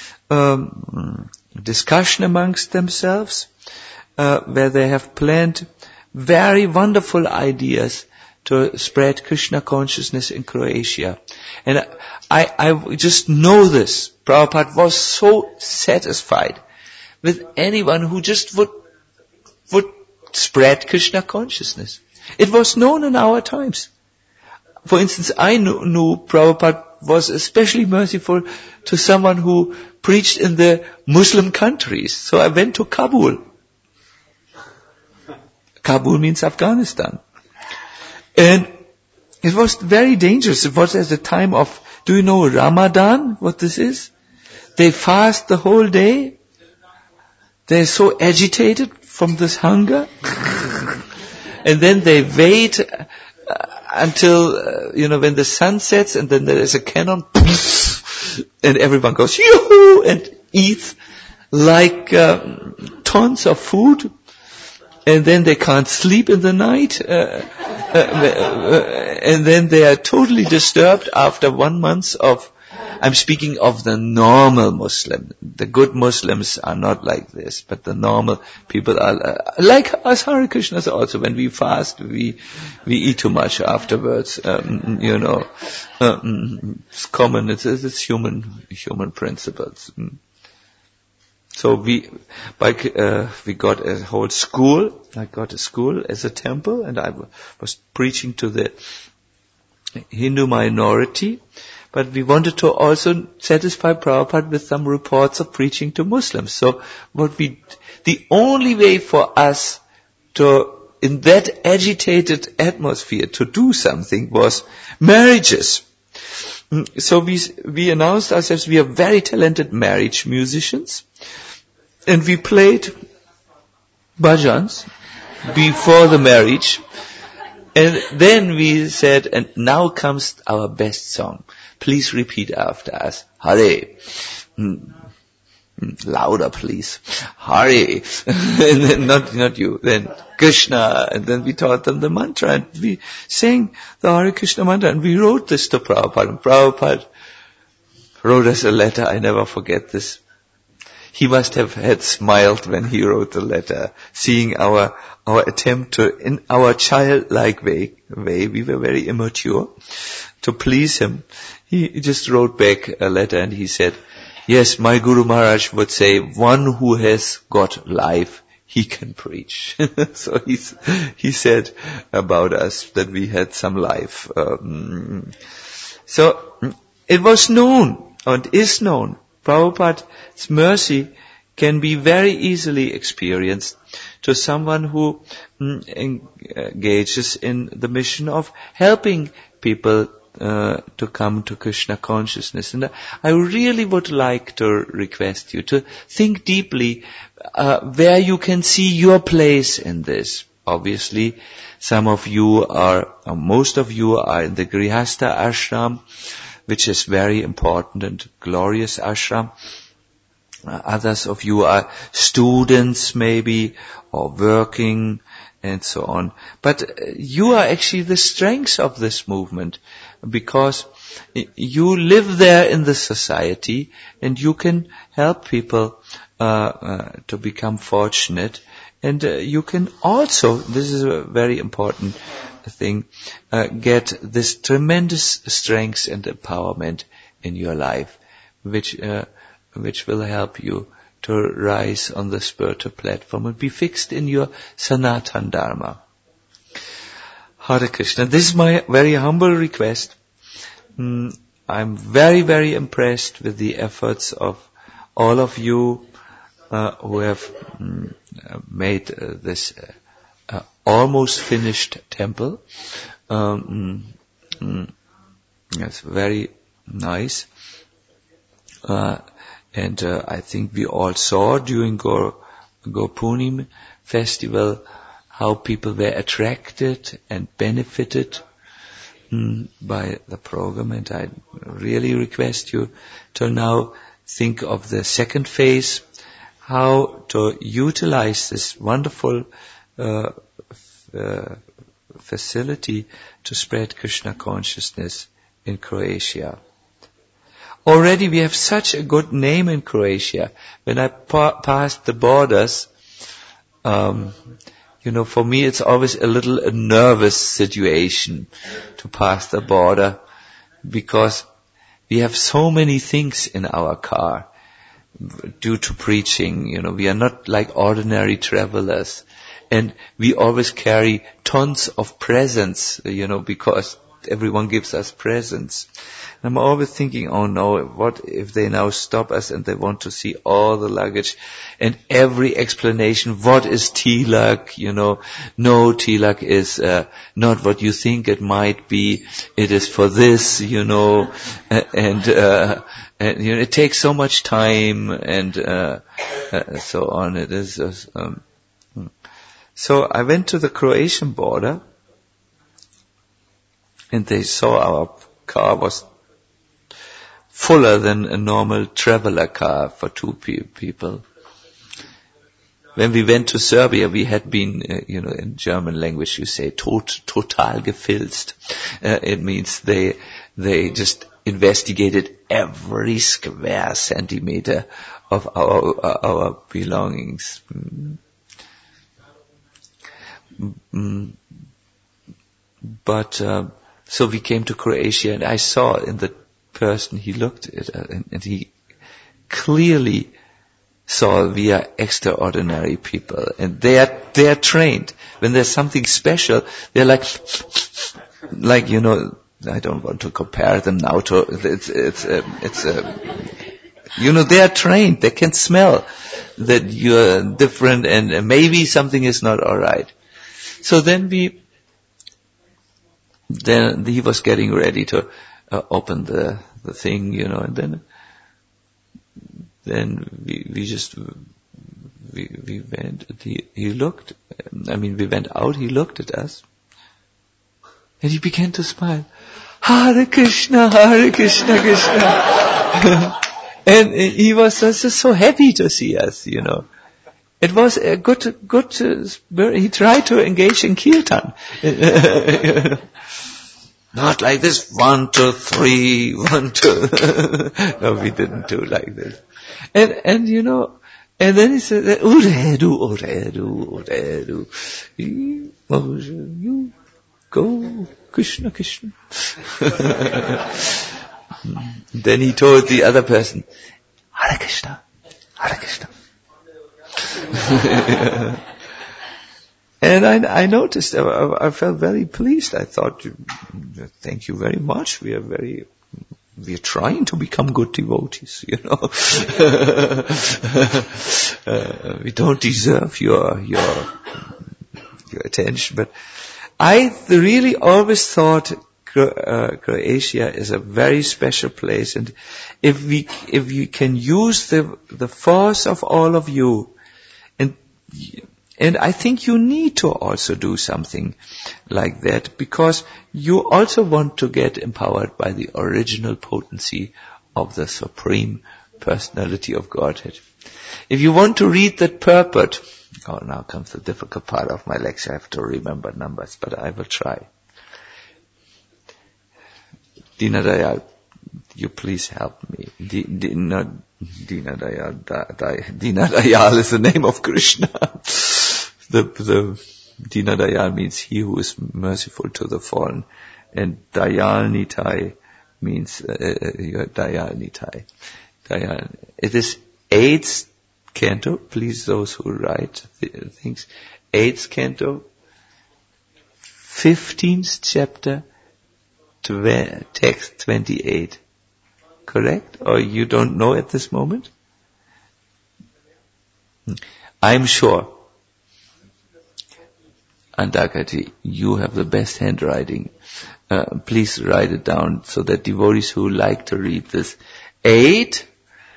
discussion amongst themselves, where they have planned very wonderful ideas to spread Krishna consciousness in Croatia. And I just know this. Prabhupada was so satisfied with anyone who just would spread Krishna consciousness. It was known in our times. For instance, I knew Prabhupada was especially merciful to someone who preached in the Muslim countries. So I went to Kabul. Kabul means Afghanistan. And it was very dangerous. It was at the time of, do you know Ramadan, what this is? They fast the whole day. They're so agitated from this hunger. And then they wait until, when the sun sets, and then there is a cannon, and everyone goes, yoo-hoo, and eats like tons of food. And then they can't sleep in the night, and then they are totally disturbed after 1 month of, I'm speaking of the normal Muslim. The good Muslims are not like this, but the normal people are like us Hare Krishnas also. When we fast, we eat too much afterwards. It's common. It's human principles. So we got a whole school. I got a school as a temple, and I was preaching to the Hindu minority. But we wanted to also satisfy Prabhupada with some reports of preaching to Muslims. So the only way for us to, in that agitated atmosphere, to do something was marriages. So we announced ourselves, we are very talented marriage musicians. And we played bhajans before the marriage. And then we said, and now comes our best song. Please repeat after us. Hare. Louder, please. Hare. And then not you. Then Krishna. And then we taught them the mantra. And we sang the Hare Krishna mantra. And we wrote this to Prabhupada. And Prabhupada wrote us a letter. I never forget this. He must have had smiled when he wrote the letter, seeing our attempt to, in our childlike way, we were very immature, to please him. He just wrote back a letter and he said, yes, my Guru Maharaj would say, one who has got life, he can preach. So he said about us that we had some life. So it was known and is known. Prabhupada's mercy can be very easily experienced to someone who engages in the mission of helping people to come to Krishna consciousness. And I really would like to request you to think deeply where you can see your place in this. Obviously, most of you are in the Grihastha ashram, which is very important and glorious ashram. Others of you are students maybe, or working, and so on. But you are actually the strength of this movement, because you live there in the society, and you can help people to become fortunate. And you can also, this is a very important thing, get this tremendous strength and empowerment in your life, which will help you to rise on the spiritual platform and be fixed in your Sanatana Dharma. Hare Krishna. This is my very humble request. I'm very, very impressed with the efforts of all of you who have made this almost finished temple. It's very nice. And I think we all saw during Gopurnima festival how people were attracted and benefited by the program. And I really request you to now think of the second phase, how to utilize this wonderful facility to spread Krishna consciousness in Croatia. Already we have such a good name in Croatia. When I passed the borders, for me it's always a little nervous situation to pass the border, because we have so many things in our car due to preaching. We are not like ordinary travelers, and we always carry tons of presents, because everyone gives us presents. I'm always thinking, oh no, what if they now stop us and they want to see all the luggage and every explanation, what is tilak, no, tilak is not what you think it might be, it is for this, and it takes so much time and so on. It is so I went to the Croatian border, and they saw our car was fuller than a normal traveler car for two people. When we went to Serbia, we had been, in German language you say total gefilzt. It means they just investigated every square centimeter of our belongings. But so we came to Croatia, and I saw in the person, he looked at and he clearly saw we are extraordinary people, and they are trained. When there's something special, they're like I don't want to compare them now to they are trained. They can smell that you're different, and maybe something is not all right. So then he was getting ready to open the thing, and then we went. He looked. We went out. He looked at us, and he began to smile. Hare Krishna, Krishna. And he was just so happy to see us, It was a good spirit. He tried to engage in kirtan. Not like this, 1, 2, 3, 1, 2. No, we didn't do like this. And then he said, Uredu. You go, Krishna. Then he told the other person, Hare Krishna. And I noticed, I felt very pleased. I thought, thank you very much. We are trying to become good devotees, We don't deserve your attention, but I really always thought Croatia is a very special place, and if we can use the force of all of you, and I think you need to also do something like that, because you also want to get empowered by the original potency of the Supreme Personality of Godhead. If you want to read that purport, now comes the difficult part of my lecture. I have to remember numbers, but I will try. Dinadayal, you please help me. Dinadayal is the name of Krishna. The Dinadayal means he who is merciful to the fallen, and Dayal Nitai means Dayal Nitai. It is 8th canto. Please, those who write things, 8th canto, 15th chapter, text 28. correct? Or you don't know at this moment? I'm sure. Andakati, you have the best handwriting. Please write it down so that devotees who like to read this. 8,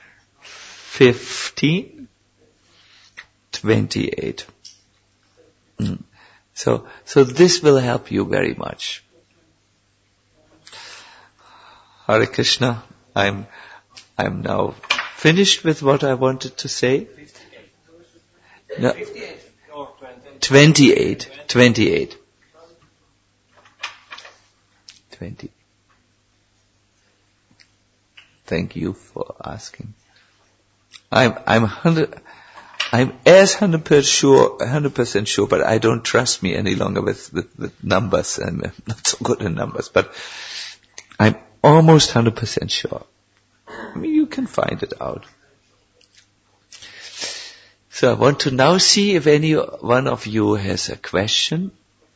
15, 28. So this will help you very much. Hare Krishna. I'm now finished with what I wanted to say. No, 28. 20. Thank you for asking. I'm as 100% sure, but I don't trust me any longer with numbers. I'm not so good in numbers, but I'm almost 100% sure. I mean, you can find it out. So I want to now see if any one of you has a question.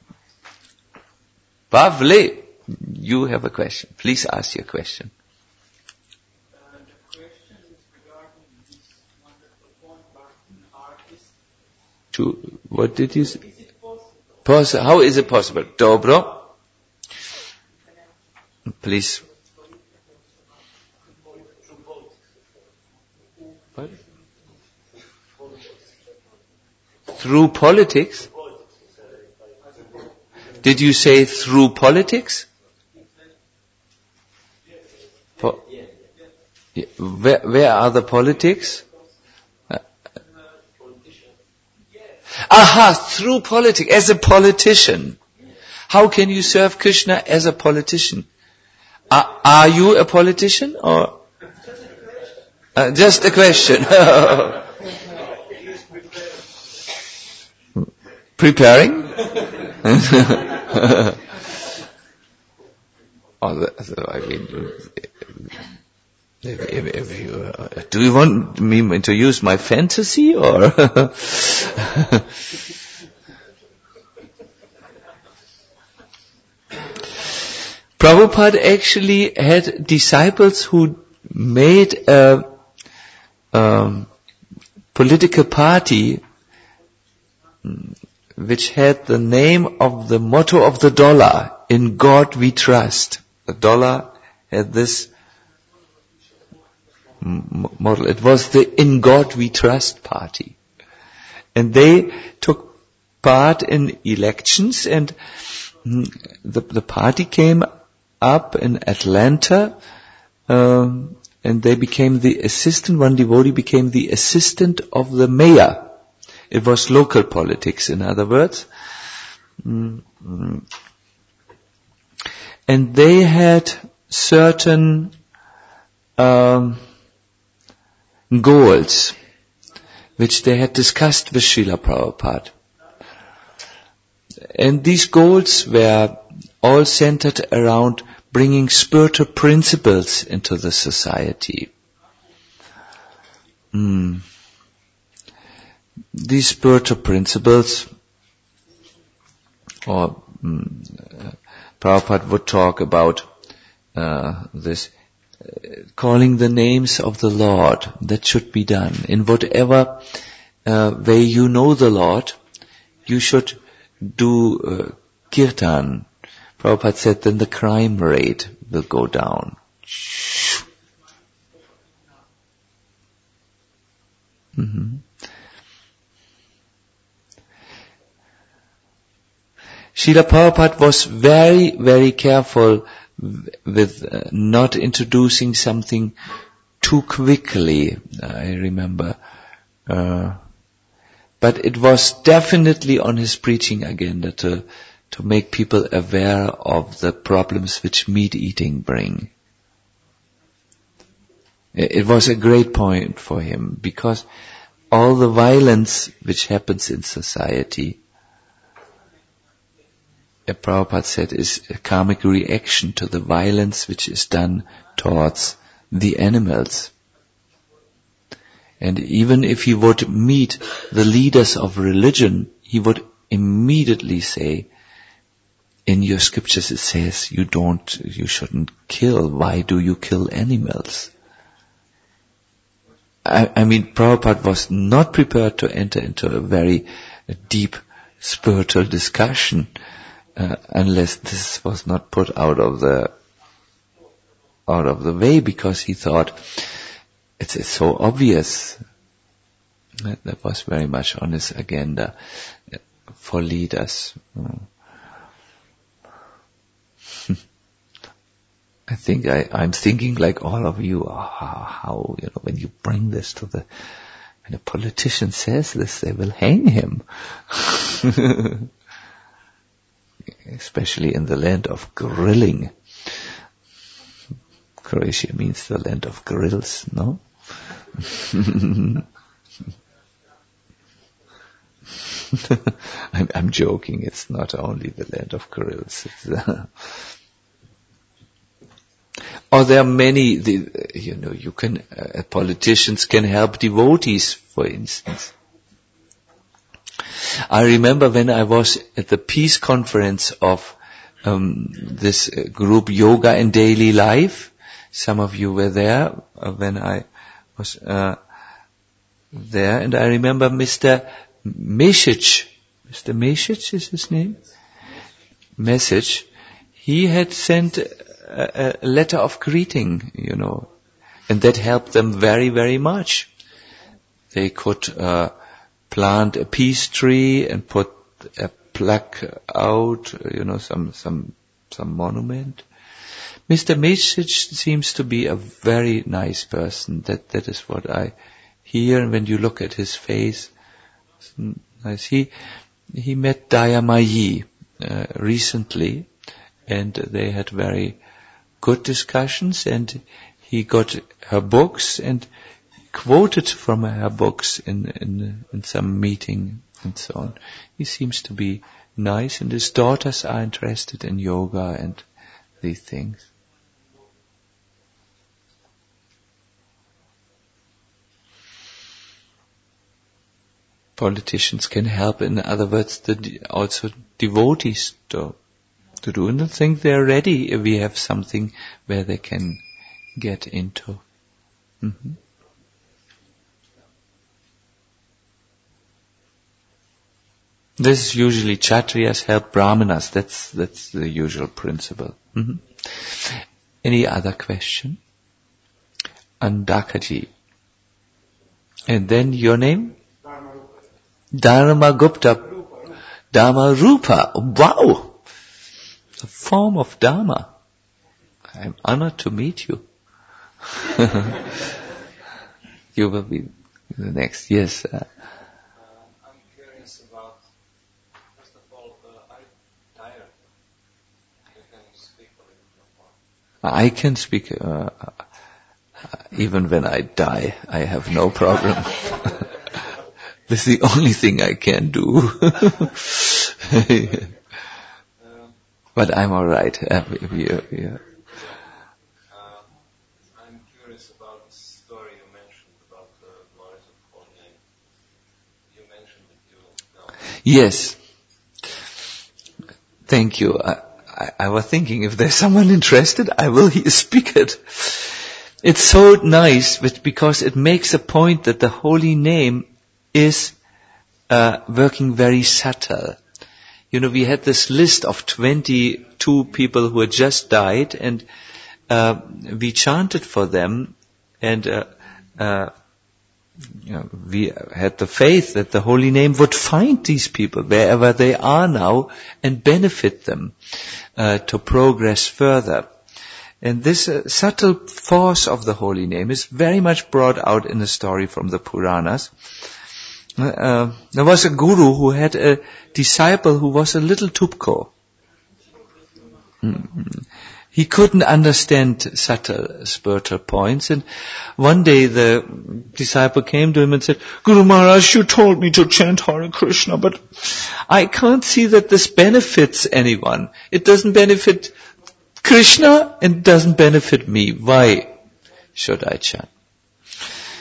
Pavle, you have a question. Please ask your question. The question is regarding this wonderful point Bhakti artist. What did you say? Is it possible? How is it possible? Dobro. Please. What? Through politics? Did you say through politics? Where are the politics? Aha, through politics, as a politician. How can you serve Krishna as a politician? Are you a politician or? Just a question. Preparing? Do you want me to use my fantasy or? Prabhupada actually had disciples who made a political party which had the name of the motto of the dollar, "In God we trust." The dollar had this model. It was the "In God we trust" party. And they took part in elections, and the party came up in Atlanta, and they became the assistant, one devotee became the assistant of the mayor. It was local politics, in other words. And they had certain goals which they had discussed with Srila Prabhupada. And these goals were all centered around bringing spiritual principles into the society. These spiritual principles, or Prabhupada would talk about this, calling the names of the Lord. That should be done. In whatever way you know the Lord, you should do kirtan. Prabhupada said, then the crime rate will go down. Srila Prabhupada was very, very careful with not introducing something too quickly, I remember. But it was definitely on his preaching agenda to make people aware of the problems which meat eating bring. It was a great point for him, because all the violence which happens in society, Prabhupada said, is a karmic reaction to the violence which is done towards the animals. And even if he would meet the leaders of religion, he would immediately say, in your scriptures it says you shouldn't kill. Why do you kill animals? I mean, Prabhupada was not prepared to enter into a very deep spiritual discussion unless this was not put out of the way, because he thought it's so obvious. That was very much on his agenda for leaders. I think I'm thinking like all of you, how when you bring this when a politician says this, they will hang him. Especially in the land of grilling. Croatia means the land of grills, no? I'm joking, it's not only the land of grills. Or there are many, politicians can help devotees, for instance. I remember when I was at the peace conference of this group Yoga and Daily Life. Some of you were there when I was there, and I remember Mr. Mesic. Mr. Mesic is his name? Message. He had sent a letter of greeting, and that helped them very, very much. They could plant a peace tree and put a plaque out, some monument. Mr. Mesic seems to be a very nice person. That is what I hear. And when you look at his face, nice. He met Dayamayi recently, and they had very good discussions, and he got her books and quoted from her books in some meeting and so on. He seems to be nice, and his daughters are interested in yoga and these things. Politicians can help, in other words, also devotees to do. And I think they're ready if we have something where they can get into. Mm-hmm. This is usually Kshatriyas help Brahmanas. That's the usual principle. Mm-hmm. Any other question? Andakaji. And then your name? Dharma Gupta. Dharma Rupa. Wow! A form of Dharma. I'm honored to meet you. You will be the next. Yes. I'm curious about, first of all, I'm tired. You can speak a little more. I can speak, even when I die, I have no problem. This is the only thing I can do. But I'm all right. I'm curious about the story you mentioned about the knowledge of holy name. You mentioned it, Yes. Thank you. I was thinking if there's someone interested, I will speak it. It's so nice because it makes a point that the holy name is working very subtle. We had this list of 22 people who had just died, and we chanted for them, and we had the faith that the holy name would find these people wherever they are now and benefit them to progress further. And this subtle force of the holy name is very much brought out in the story from the Puranas. There was a guru who had a disciple who was a little tupko. He couldn't understand subtle spiritual points, and one day the disciple came to him and said, Guru Maharaj, you told me to chant Hare Krishna, but I can't see that this benefits anyone. It doesn't benefit Krishna and doesn't benefit me. Why should I chant?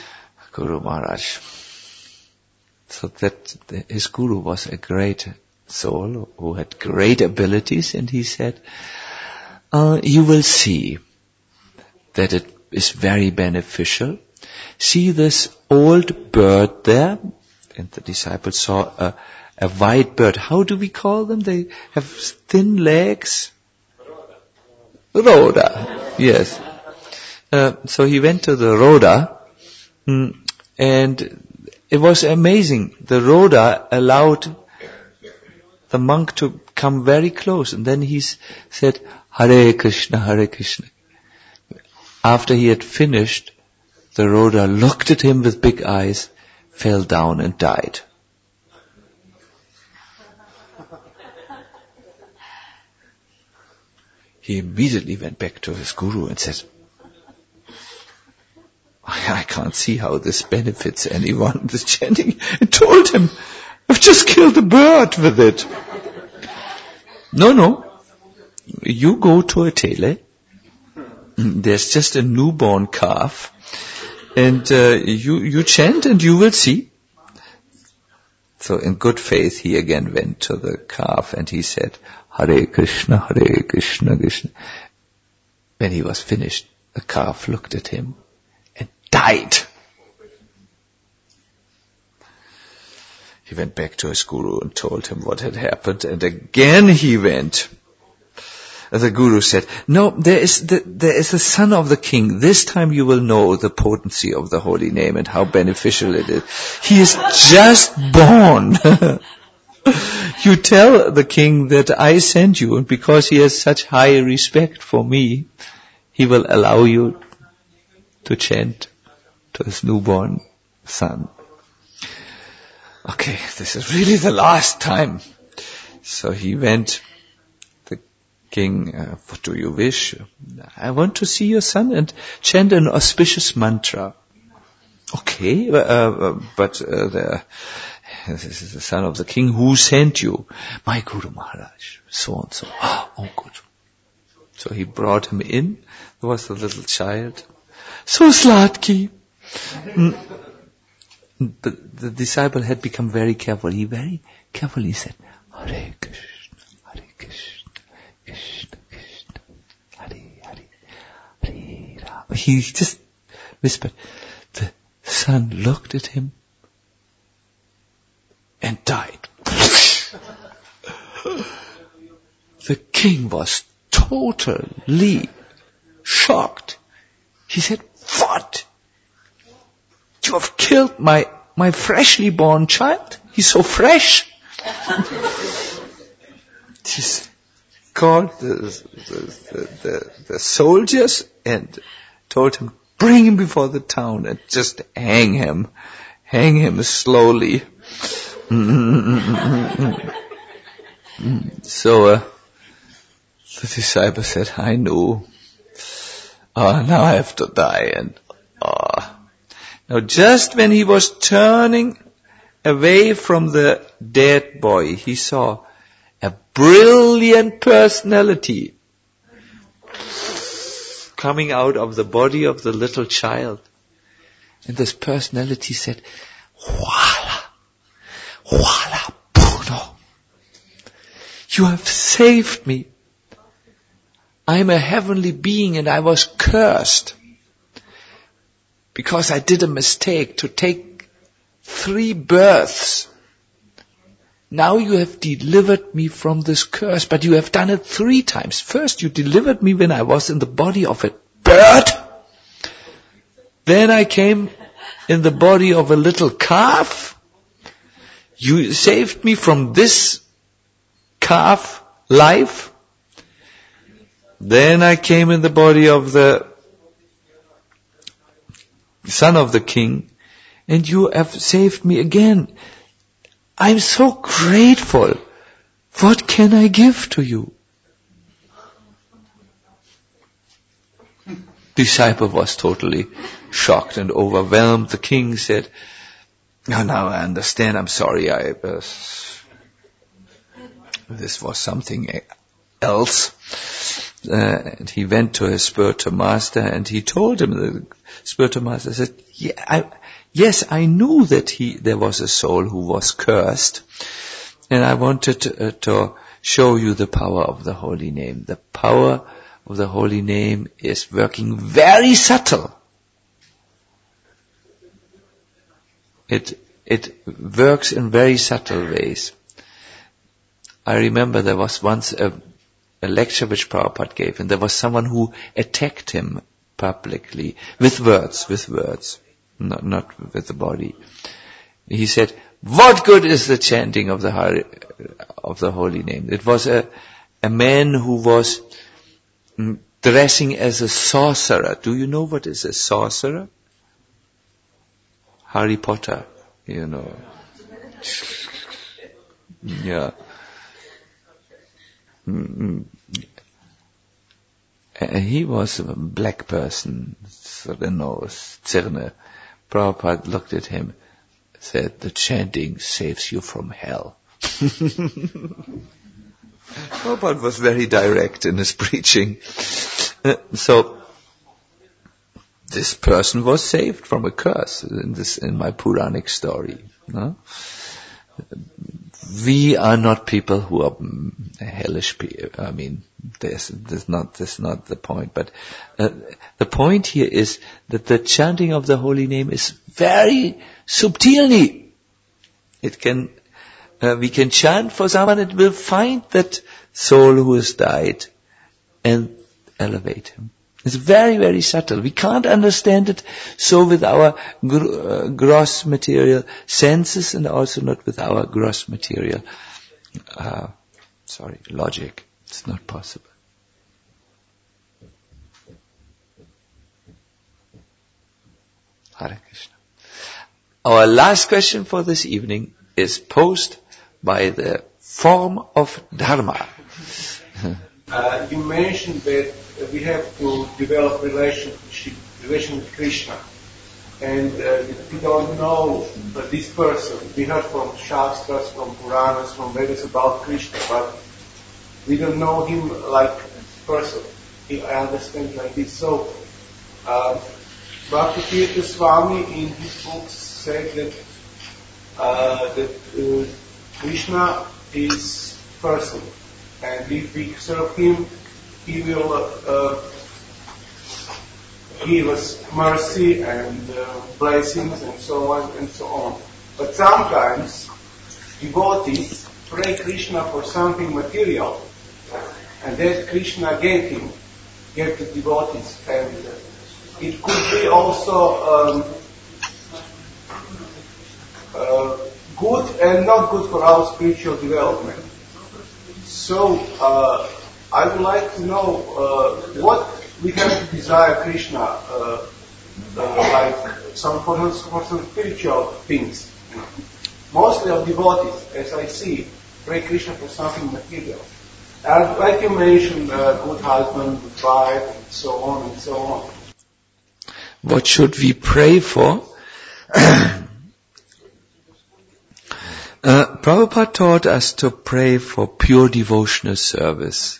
Guru Maharaj. So that his guru was a great soul who had great abilities, and he said, you will see that it is very beneficial. See this old bird there? And the disciple saw a white bird. How do we call them? They have thin legs. Rhoda. Yes. So he went to the Rhoda, and it was amazing. The Rhoda allowed the monk to come very close, and then he said, Hare Krishna, Hare Krishna. After he had finished, the Rhoda looked at him with big eyes, fell down and died. He immediately went back to his guru and said, I can't see how this benefits anyone, this chanting. And told him, I've just killed a bird with it. No. You go to a tailor. There's just a newborn calf. And you chant and you will see. So in good faith, he again went to the calf and he said, Hare Krishna, Hare Krishna, Krishna. When he was finished, the calf looked at him and died. He went back to his guru and told him what had happened, and again he went. And the guru said, no, there is the son of the king. This time you will know the potency of the holy name and how beneficial it is. He is just born. You tell the king that I sent you, and because he has such high respect for me, he will allow you to chant to his newborn son. Okay, this is really the last time. So he went. The king, what do you wish? I want to see your son and chant an auspicious mantra. Okay, but this is the son of the king. Who sent you? My Guru Maharaj, so and so. Oh, good. So he brought him in. There was the little child. So slatky. The disciple had become very careful. He very carefully said, Hare Krishna, Hare Krishna, Krishna Krishna, Hare Hare, Hare Rama. He just whispered. The son looked at him and died. The king was totally shocked. He said, what? You have killed my freshly born child? He's so fresh. He called the soldiers and told him, bring him before the town and just hang him slowly. So the disciple said, I knew. Now I have to die. And now just when he was turning away from the dead boy, he saw a brilliant personality coming out of the body of the little child. And this personality said, Wala Puno, you have saved me. I am a heavenly being and I was cursed because I did a mistake to take 3 births. Now you have delivered me from this curse, but you have done it 3 times. First you delivered me when I was in the body of a bird. Then I came in the body of a little calf. You saved me from this calf life. Then I came in the body of the son of the king, and you have saved me again. I'm so grateful. What can I give to you? Disciple was totally shocked and overwhelmed. The king said, now I understand. I'm sorry. This was something else. And he went to his spiritual master and he told him, the spiritual master said, yes, I knew that there was a soul who was cursed. And I wanted to show you the power of the holy name. The power of the holy name is working very subtle. It works in very subtle ways. I remember there was once a lecture which Prabhupada gave, and there was someone who attacked him publicly with words, not with the body. He said, "What good is the chanting of the holy name?" It was a man who was dressing as a sorcerer. Do you know what is a sorcerer? Harry Potter, you know. Yeah. He was a black person, the nose, Zirne. Prabhupada looked at him, said, "The chanting saves you from hell." Prabhupada was very direct in his preaching. So, this person was saved from a curse in my Puranic story. No? We are not people who are hellish people. I mean, that's not the point. But the point here is that the chanting of the holy name is very subtilely. We can chant for someone, it will find that soul who has died and elevate him. It's very, very subtle. We can't understand it so with our gross material senses, and also not with our gross material logic. It's not possible. Hare Krishna. Our last question for this evening is posed by the form of Dharma. You mentioned that we have to develop relation with Krishna, and we don't know this person. We heard from Shastras, from Puranas, from Vedas about Krishna, but we don't know him like person. I understand like this. So, Bhaktivedanta Swami in his books said that Krishna is person, and if we serve him, he will give us mercy and blessings and so on and so on. But sometimes devotees pray Krishna for something material, and that Krishna gave the devotees, and it could be also good and not good for our spiritual development. So I would like to know what we have to desire Krishna, like for some spiritual things. Mostly of devotees, as I see, pray Krishna for something material. And like you mentioned, good husband, good wife, and so on and so on. What should we pray for? Prabhupada taught us to pray for pure devotional service.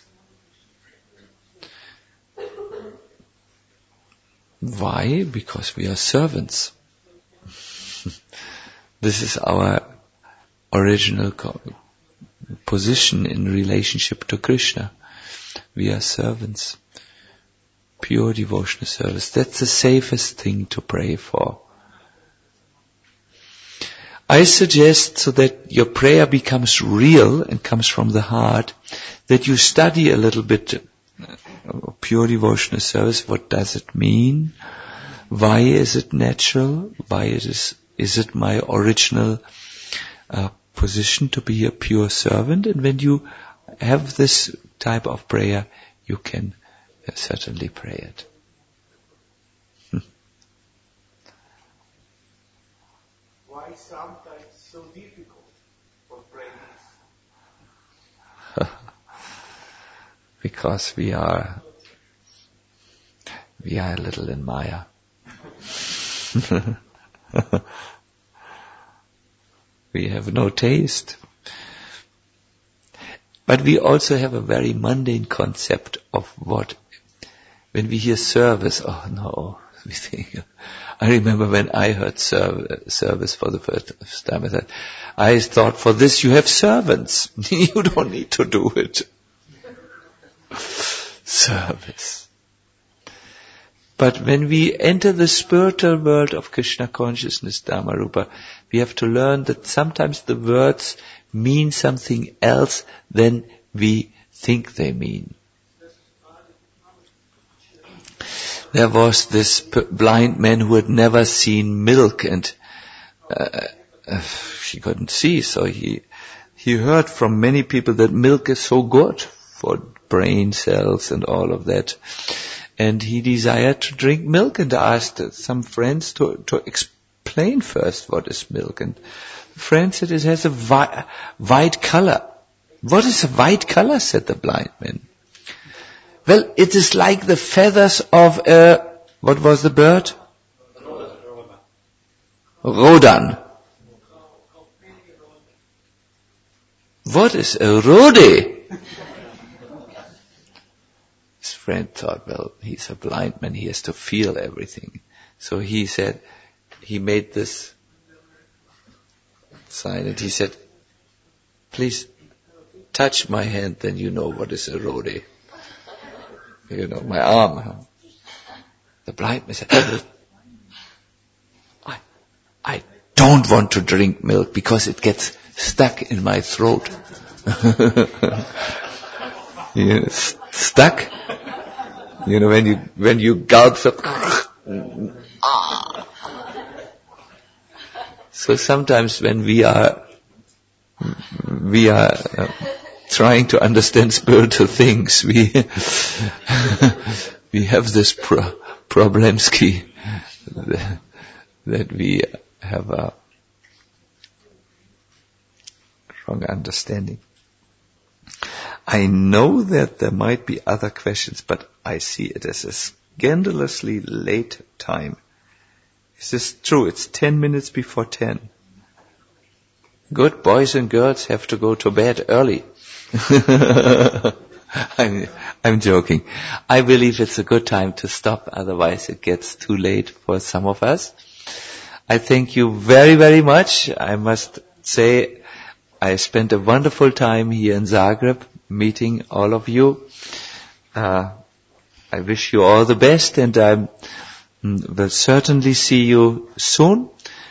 Why? Because we are servants. This is our original position in relationship to Krishna. We are servants. Pure devotional service. That's the safest thing to pray for. I suggest, so that your prayer becomes real and comes from the heart, that you study a little bit pure devotional service. What does it mean? Why is it natural? Why is it my original position to be a pure servant? And when you have this type of prayer, you can certainly pray it. Why sometimes so difficult for praying? Because we are a little in Maya. We have no taste. But we also have a very mundane concept of what, when we hear service, oh no, I remember when I heard service for the first time, I thought, for this you have servants. You don't need to do it. Service. But when we enter the spiritual world of Krishna consciousness, Dhamma-rupa, we have to learn that sometimes the words mean something else than we think they mean. There was this blind man who had never seen milk, and he couldn't see, so he heard from many people that milk is so good for brain cells and all of that. And he desired to drink milk and asked some friends to explain first what is milk. And the friend said it has a white color. What is a white color? Said the blind man. Well, it is like the feathers of what was the bird? Rodan. What is a rode? His friend thought, well, he's a blind man, he has to feel everything. So he said, he made this sign and he said, please touch my hand, then you know what is a rode. You know, my arm. The blind man said, I don't want to drink milk because it gets stuck in my throat. Stuck? You know, when you gulp, so sometimes when we are trying to understand spiritual things, we have this problemski that we have a wrong understanding. I know that there might be other questions, but I see it as a scandalously late time. Is this true? It's 10 minutes before 10. Good boys and girls have to go to bed early. I'm joking. I believe it's a good time to stop, otherwise it gets too late for some of us. I thank you very, very much. I must say I spent a wonderful time here in Zagreb meeting all of you. I wish you all the best, and I will certainly see you soon.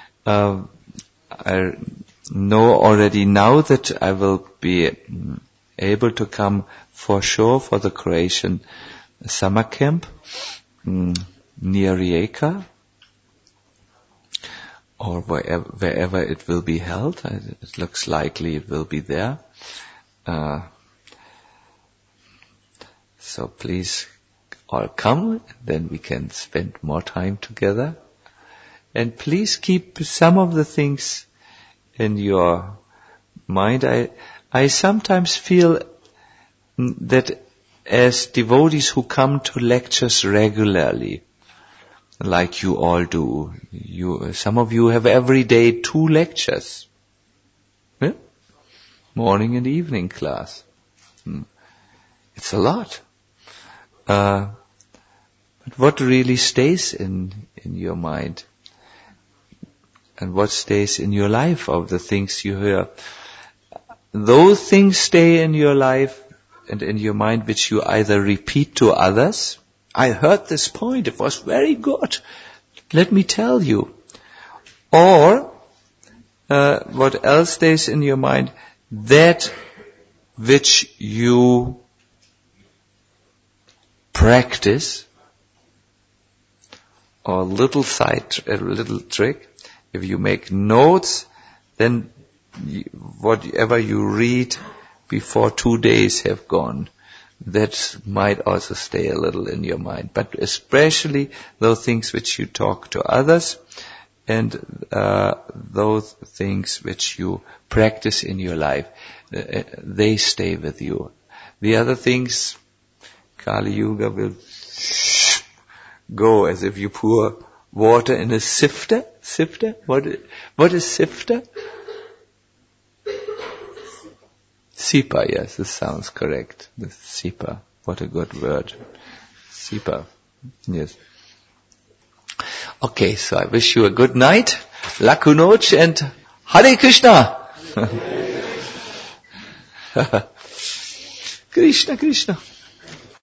I know already now that I will be able to come for sure for the Croatian summer camp near Rijeka, or wherever it will be held. It looks likely it will be there. So please all come, then we can spend more time together. And please keep some of the things in your mind. I sometimes feel that as devotees who come to lectures regularly, like you all do, some of you have every day 2 lectures. Yeah? Morning and evening class. It's a lot. But what really stays in your mind? And what stays in your life of the things you hear? Those things stay in your life and in your mind which you either repeat to others. I heard this point, it was very good. Let me tell you. Or, what else stays in your mind? That which you practice, or a little trick. If you make notes, then whatever you read before 2 days have gone, that might also stay a little in your mind. But especially those things which you talk to others, and those things which you practice in your life, they stay with you. The other things, Kali Yuga will go as if you pour water in a sifter. Sifter? What is sifter? Sipa, yes, this sounds correct. The Sipa. What a good word. Sipa. Yes. Okay, so I wish you a good night, Laku Noch, and Hare Krishna. Krishna, Krishna.